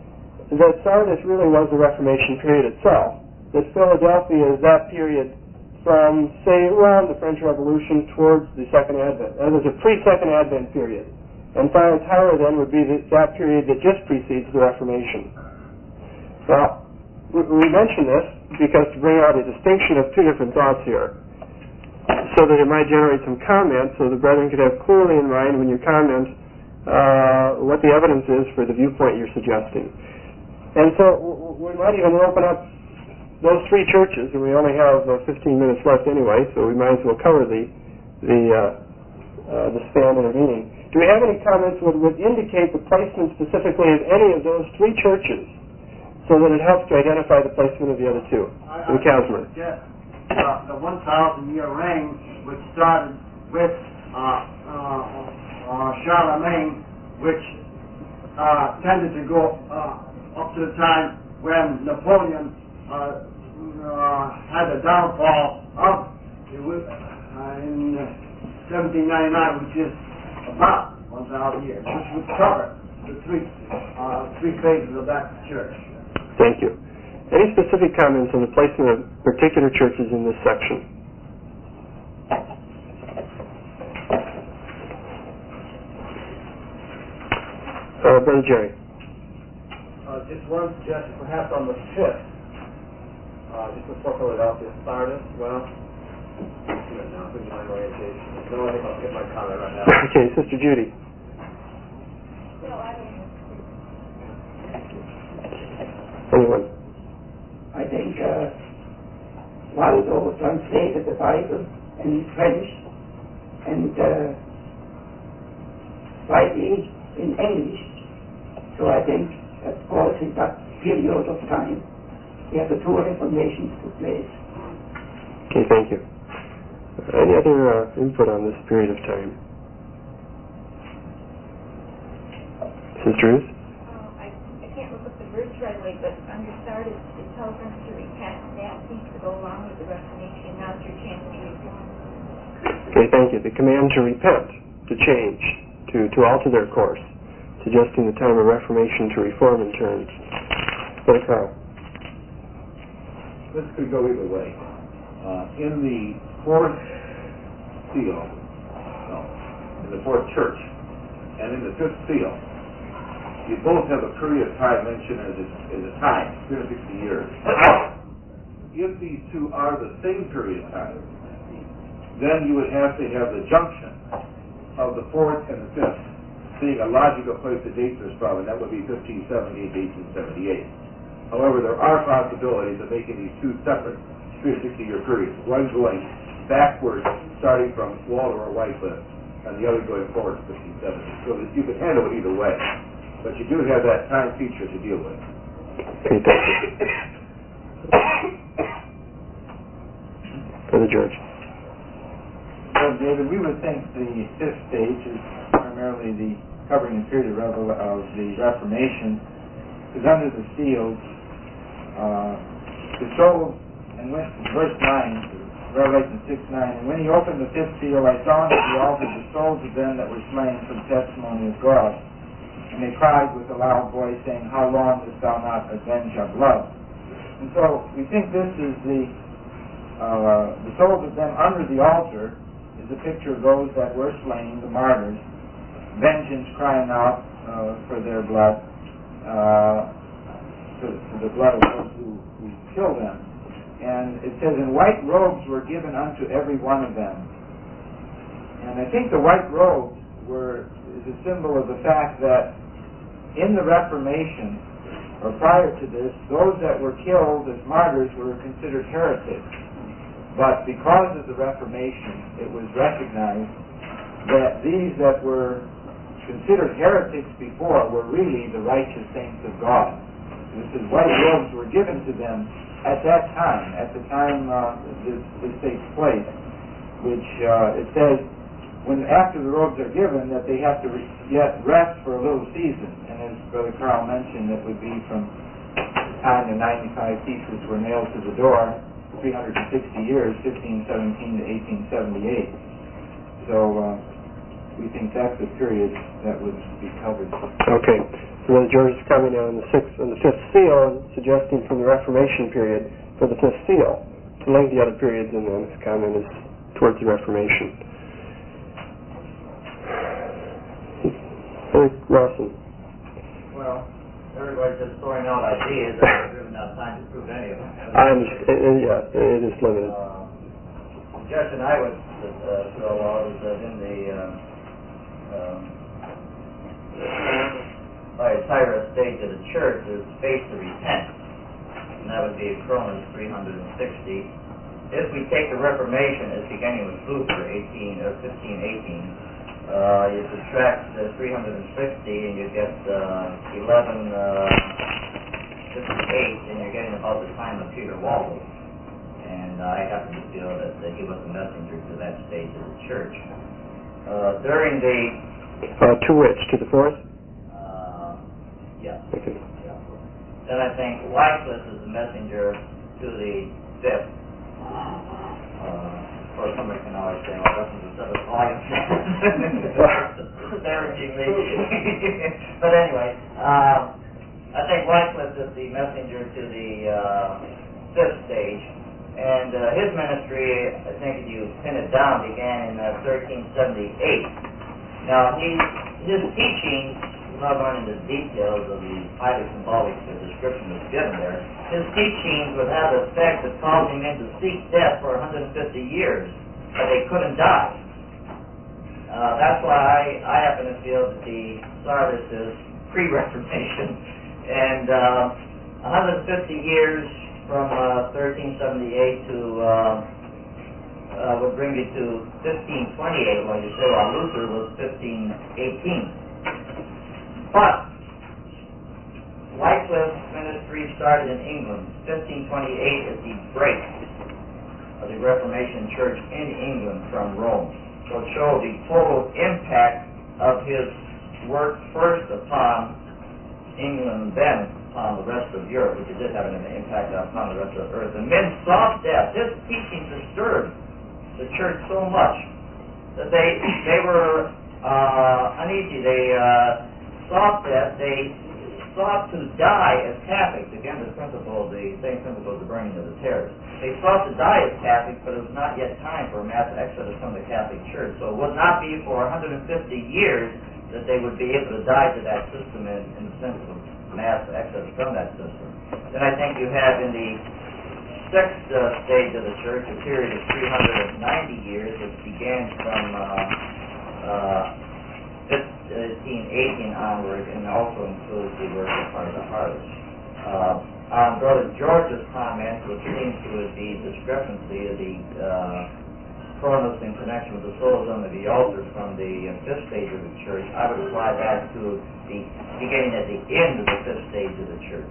that Sardis really was the Reformation period itself, that Philadelphia is that period from, say, around the French Revolution towards the Second Advent. Now, there's a pre-Second Advent period. And Thyatira then would be the, that period that just precedes the Reformation. Now, we, we mention this because to bring out a distinction of two different thoughts here, so that it might generate some comment, so the brethren could have clearly in mind when you comment uh, what the evidence is for the viewpoint you're suggesting. And so w- we might even open up those three churches, and we only have uh, fifteen minutes left anyway, so we might as well cover the the, uh, uh, the span intervening. Do we have any comments that would, would indicate the placement specifically of any of those three churches, so that it helps to identify the placement of the other two? I, in Casimir. Yes. Uh, the one thousand year reign, which started with uh, uh, uh, Charlemagne, which uh, tended to go uh, up to the time when Napoleon uh, uh, had the downfall of uh, in seventeen ninety-nine, which is about one thousand years, which would cover the three uh, three phases of that church. Thank you. Any specific comments on the placement of particular churches in this section? Uh, Brother Jerry. Uh, just one suggestion, perhaps on the fifth, uh, just before Philadelphia, Sardis. Well, now, who's my orientation? No, I think I'll get my comment right now. Okay, Sister Judy. Anyone? I think uh, Waldo translated the Bible in French and uh, slightly in English. So I think, of course, in that period of time, we have the two Reformations took place. Okay, thank you. Uh, any other uh, input on this period of time? Sister Ruth? Uh, I, I can't look up the verse right away, but under Sardis it tells them to repent, and that seems to go along with the Reformation. Now's your chance to reform. Okay, thank you. The command to repent, to change, to, to alter their course, suggesting the time of Reformation to reform in turn. Brother Carl. This could go either way. Uh, in the fourth seal, no, in the fourth church, and in the fifth seal, you both have a period of time mentioned as a, as a time, three hundred sixty years. If these two are the same period of time, then you would have to have the junction of the fourth and the fifth, being a logical place to date this from, and that would be fifteen seventy-eight to eighteen seventy-eight. However, there are possibilities of making these two separate three hundred sixty year periods, one going backwards, starting from Waldo or Wycliffe, and the other going forward to fifteen seventy. So that you could handle it either way. But you do have that time feature to deal with. Okay, thank you. Brother George. Well, David, we would think the fifth stage is primarily the covering the period of, Revel- of the Reformation, because under the seals, uh, the souls, and when, verse nine, Revelation six nine, and when he opened the fifth seal, I saw under the altar the souls of them that were slain for the testimony of God. And they cried with a loud voice, saying, How long dost thou not avenge our blood? And so we think this is the uh, the souls of them under the altar is a picture of those that were slain, the martyrs, vengeance crying out uh, for their blood, uh, for, for the blood of those who, who killed them. And it says, and white robes were given unto every one of them. And I think the white robes were is a symbol of the fact that in the Reformation, or prior to this, those that were killed as martyrs were considered heretics. But because of the Reformation, it was recognized that these that were considered heretics before were really the righteous saints of God. And it says white robes were given to them at that time, at the time uh, this, this takes place, which uh, it says when after the robes are given that they have to re- yet rest for a little season. And as Brother Carl mentioned, it would be from the time the ninety-five pieces were nailed to the door, three hundred sixty years, fifteen seventeen to eighteen seventy-eight. So uh, we think that's the period that would be covered. Okay. Brother George is commenting on the sixth and the fifth seal and suggesting from the Reformation period for the fifth seal. To link the other periods in them, his comment is towards the Reformation. Brother Rawson. Well, everybody's just throwing out ideas. I've really not time to prove any of them. I understand. Yeah, it is limited. Uh, the suggestion I would uh, throw out is that in the uh, um, Thyatira stage of the church is faith to repent, and that would be Cronus three hundred sixty. If we take the Reformation as beginning with Luther, eighteen or fifteen eighteen, uh, you subtract the three hundred sixty and you get uh, eleven fifty-eight, and you're getting about the time of Peter Waldo. And I happen to feel that, that he was a messenger to that stage of the church. Uh, during the uh, to which to the fourth? Yeah. Okay. Yeah. Then I think Wycliffe is the messenger to the fifth. Uh, or somebody can always say, well, that's the seventh volume. Disparaging me. But anyway, um, I think Wycliffe is the messenger to the uh, fifth stage. And uh, his ministry, I think if you pin it down, began in uh, thirteen seventy-eight. Now, he, his teaching, without going into details of the highly symbolic uh, description that's given there, his teachings would have the effect of causing men to seek death for one hundred fifty years, but they couldn't die. Uh, that's why I, I happen to feel that the Sardis is pre-Reformation, and uh, one hundred fifty years from uh, thirteen seventy-eight to uh, uh, would bring you to fifteen twenty-eight, like you say, while Luther was fifteen eighteen. But Wycliffe's ministry started in England. fifteen twenty-eight is the break of the Reformation Church in England from Rome. So it shows the total impact of his work first upon England, then upon the rest of Europe, which it did have an impact upon the rest of the earth. And men sought death. This teaching disturbed the church so much that they they were uh, uneasy. They uh, sought death. They sought to die as Catholics. Again, the principle, the same principle of the burning of the tares. They sought to die as Catholics, but it was not yet time for a mass exodus from the Catholic Church. So it would not be for one hundred fifty years that they would be able to die to that system in, in the sense of mass exodus from that system. Then I think you have in the sixth uh, stage of the church a period of three hundred ninety years, which began from uh, uh, fifteen eighteen onward, and also includes the work of part of the harvest. Uh, on Brother George's comment, which seems to be discrepancy of the uh, chronos in connection with the souls under the altar from the uh, fifth stage of the church, I would apply that to the beginning at the end of the fifth stage of the church,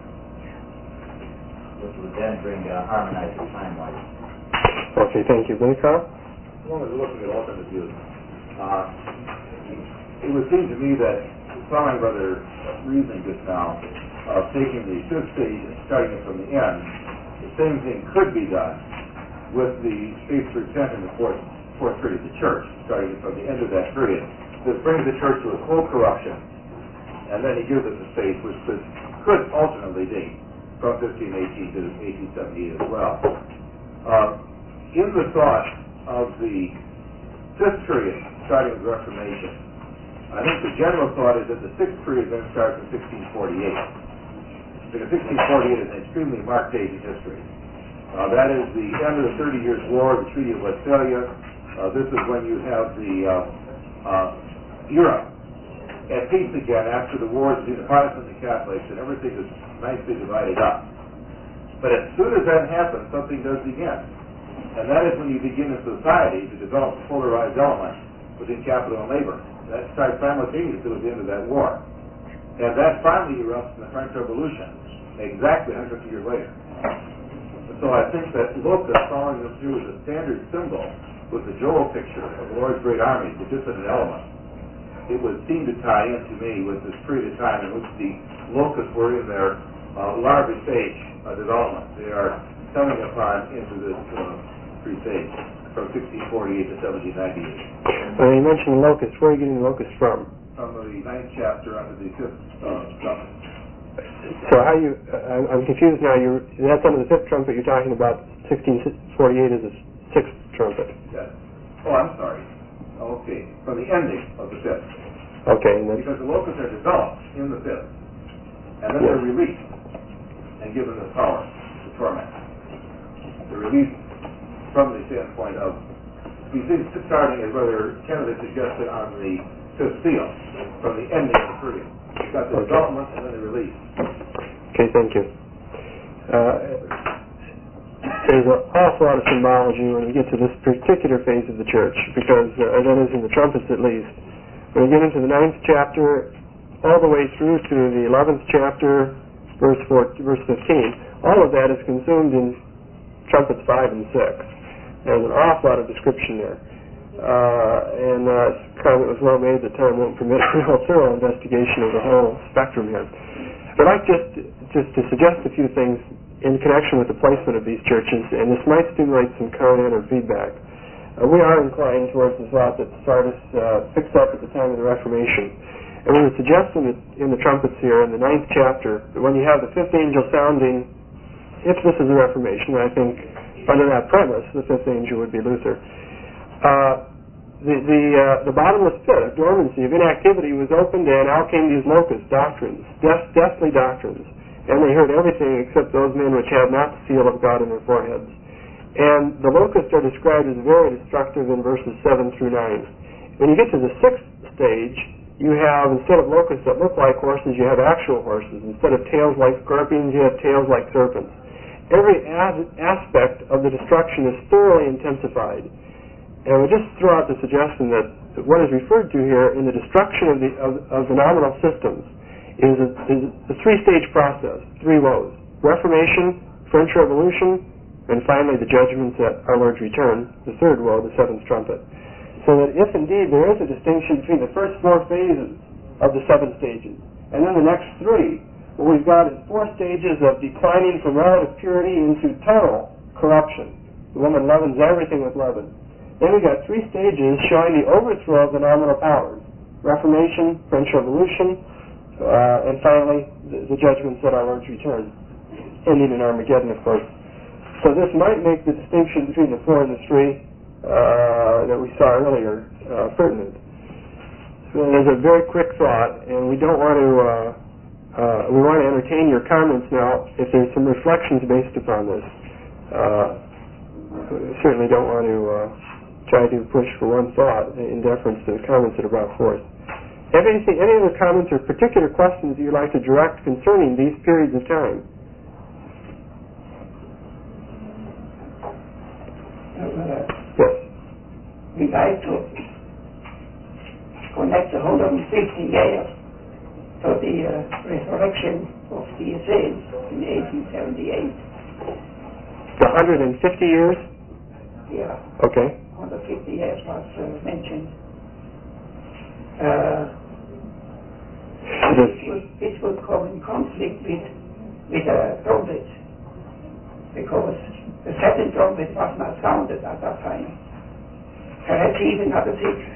which would then bring uh, harmonize the timeline. Okay, thank you. Billy Carl? As long as we're looking at alternate views, uh, it would seem to me that, following Brother reasoning just now, of taking the fifth stage and starting it from the end, the same thing could be done with the faith to repent in the fourth, fourth period of the church, starting it from the end of that period. This brings the church to its full corruption, and then he gives it the faith, which could, could alternately date from fifteen eighteen to eighteen seventy-eight as well. Uh, in the thought of the fifth period, starting with Reformation, I think the general thought is that the sixth period then starts in sixteen forty-eight. Because sixteen forty-eight is an extremely marked date in history. Uh, that is the end of the Thirty Years' War, the Treaty of Westphalia. Uh, this is when you have the uh, uh, Europe at peace again after the wars between the Protestants and Catholics, and everything is nicely divided up. But as soon as that happens, something does begin. And that is when you begin in society to develop a polarized element within capital and labor. That starts simultaneously with the end of that war. And that finally erupts in the French Revolution, exactly one hundred fifty years later. So I think that Locus, following this through as a standard symbol with the Joel picture of the Lord's great army, the dissonant element, it would seem to tie in to me with this period of time in which the locusts were in their uh, larvae stage uh, development. They are coming upon into this uh, pre-stage from sixteen forty-eight to seventeen ninety-eight. Well, you mentioned locusts. Where are you getting the locusts from? from the ninth chapter under the fifth uh, trumpet. So how you? Uh, I'm confused now. You that's under the fifth trumpet. You're talking about sixteen forty-eight as a sixth trumpet. Yes. Oh, I'm sorry. Okay, from the ending of the fifth. Okay. And because the locusts are developed in the fifth, and then yes. they're released and given the power to torment. They're released from the standpoint of, you see, starting as Brother Kennedy suggested on the fifth seal, from the ending of the period. You've got the okay. development and then the release. Okay, thank you. Uh, there's an awful lot of symbology when we get to this particular phase of the church, because uh, that is in the trumpets at least. When we get into the ninth chapter, all the way through to the eleventh chapter, verse four, verse fifteen, all of that is consumed in trumpets five and six. There's an awful lot of description there. Uh, and uh, comment was well made that time won't permit a real thorough investigation of the whole spectrum here. I'd like just, just to suggest a few things in connection with the placement of these churches, and this might stimulate some comment or feedback. Uh, we are inclined towards the thought that Sardis uh, picks up at the time of the Reformation. And we would suggest in the, in the trumpets here, in the ninth chapter, that when you have the fifth angel sounding, if this is the Reformation, I think under that premise, the fifth angel would be Luther. Uh, the the, uh, the bottomless pit of dormancy, of inactivity, was opened, and out came these locust doctrines, death, deathly doctrines. And they heard everything except those men which have not the seal of God in their foreheads. And the locusts are described as very destructive in verses seven through nine. When you get to the sixth stage, you have, instead of locusts that look like horses, you have actual horses. Instead of tails like scorpions, you have tails like serpents. Every as- aspect of the destruction is thoroughly intensified. And we just throw out the suggestion that what is referred to here in the destruction of the, of, of the nominal systems is a, is a three-stage process, three woes: Reformation, French Revolution, and finally the judgments at our Lord's return, the third woe, the seventh trumpet. So that if indeed there is a distinction between the first four phases of the seven stages and then the next three, what we've got is four stages of declining from relative purity into total corruption. The woman leavens everything with leaven. Then we've got three stages showing the overthrow of the nominal powers: Reformation, French Revolution, uh, and finally the, the judgments at our Lord's return, ending in Armageddon, of course. So this might make the distinction between the four and the three uh, that we saw earlier uh, pertinent. So there's a very quick thought, and we don't want to uh, uh, we want to entertain your comments now. If there's some reflections based upon this, uh, we certainly don't want to uh, try to push for one thought in deference to the comments that are brought forth. Have anything, any other comments or particular questions that you'd like to direct concerning these periods of time? Uh, yes. We'd like to connect the one hundred fifty years to the uh, resurrection of the saints in eighteen seventy-eight. The one hundred fifty years? Yeah. Okay. one hundred fifty years was uh, mentioned. Uh, it, would, it would come in conflict with, with a trumpet, because the second trumpet was not sounded at that time. Perhaps even at the sixth.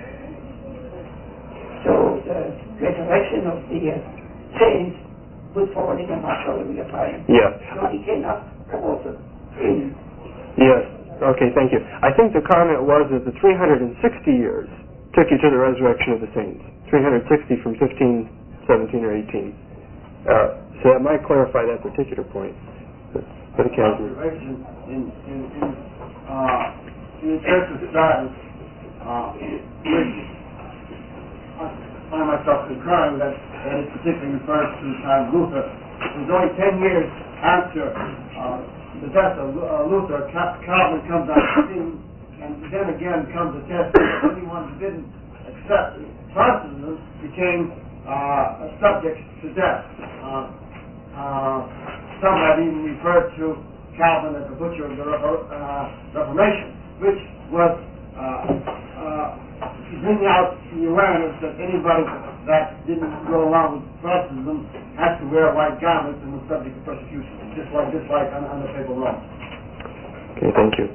So the resurrection of the uh, saints would fall in a much earlier time. Yeah. So he cannot promote it in. Yes. Okay, thank you. I think the comment was that the three hundred sixty years took you to the resurrection of the saints. three hundred sixty from fifteen, seventeen, or eighteen. Uh, so that might clarify that particular point. But it can't. Observation in, in, in, uh, in the Church of Sardis, uh, which I find myself concurring that, that it particularly refers to the time of Luther. It was only ten years after uh, the death of uh, Luther, Calvin comes on the scene, and then again comes a test that anyone who didn't accept Protestantism became uh, subject to death. Uh, uh, some have even referred to Calvin as the butcher of the uh, Reformation, which was uh, uh, bringing out the awareness that anybody that didn't go along with Protestantism had to wear white garments and was subject to persecution, just like just like on, on the papal Rome. Okay, thank you.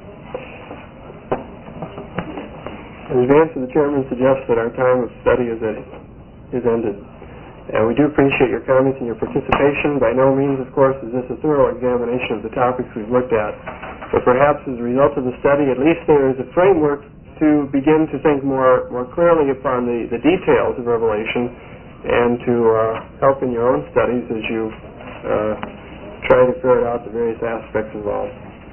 In advance of the chairman suggests that our time of study is at is ended. And we do appreciate your comments and your participation. By no means, of course, is this a thorough examination of the topics we've looked at. But perhaps as a result of the study, at least there is a framework to begin to think more, more clearly upon the, the details of Revelation and to uh, help in your own studies as you uh, try to ferret out the various aspects involved.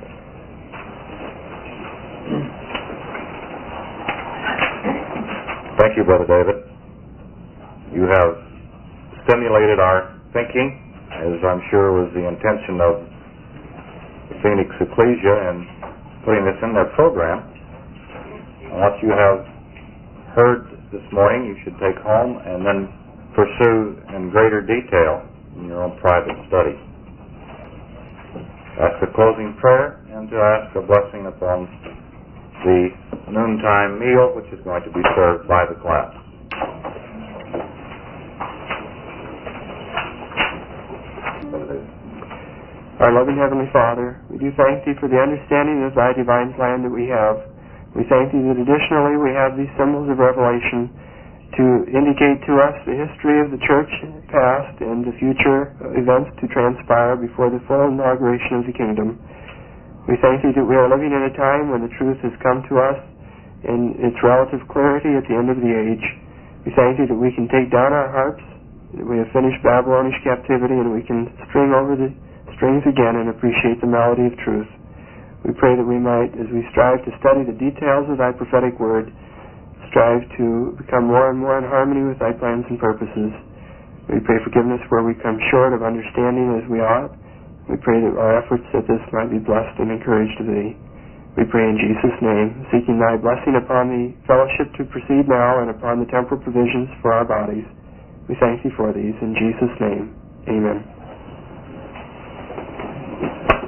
Thank you, Brother David. You have stimulated our thinking, as I'm sure was the intention of the Phoenix Ecclesia in putting this in their program. And what you have heard this morning, you should take home and then pursue in greater detail in your own private study. Ask a closing prayer and to ask a blessing upon the noontime meal, which is going to be served by the class. Our loving Heavenly Father, we do thank Thee for the understanding of Thy divine plan that we have. We thank Thee that additionally we have these symbols of revelation to indicate to us the history of the Church past and the future events to transpire before the full inauguration of the Kingdom. We thank Thee that we are living in a time when the truth has come to us in its relative clarity at the end of the age. We thank Thee that we can take down our harps, that we have finished Babylonish captivity, and we can string over the strings again and appreciate the melody of truth. We pray that we might, as we strive to study the details of Thy prophetic word, strive to become more and more in harmony with Thy plans and purposes. We pray forgiveness where we come short of understanding as we ought. We pray that our efforts at this might be blessed and encouraged of Thee. We pray in Jesus' name, seeking Thy blessing upon the fellowship to proceed now and upon the temporal provisions for our bodies. We thank Thee for these. In Jesus' name, amen.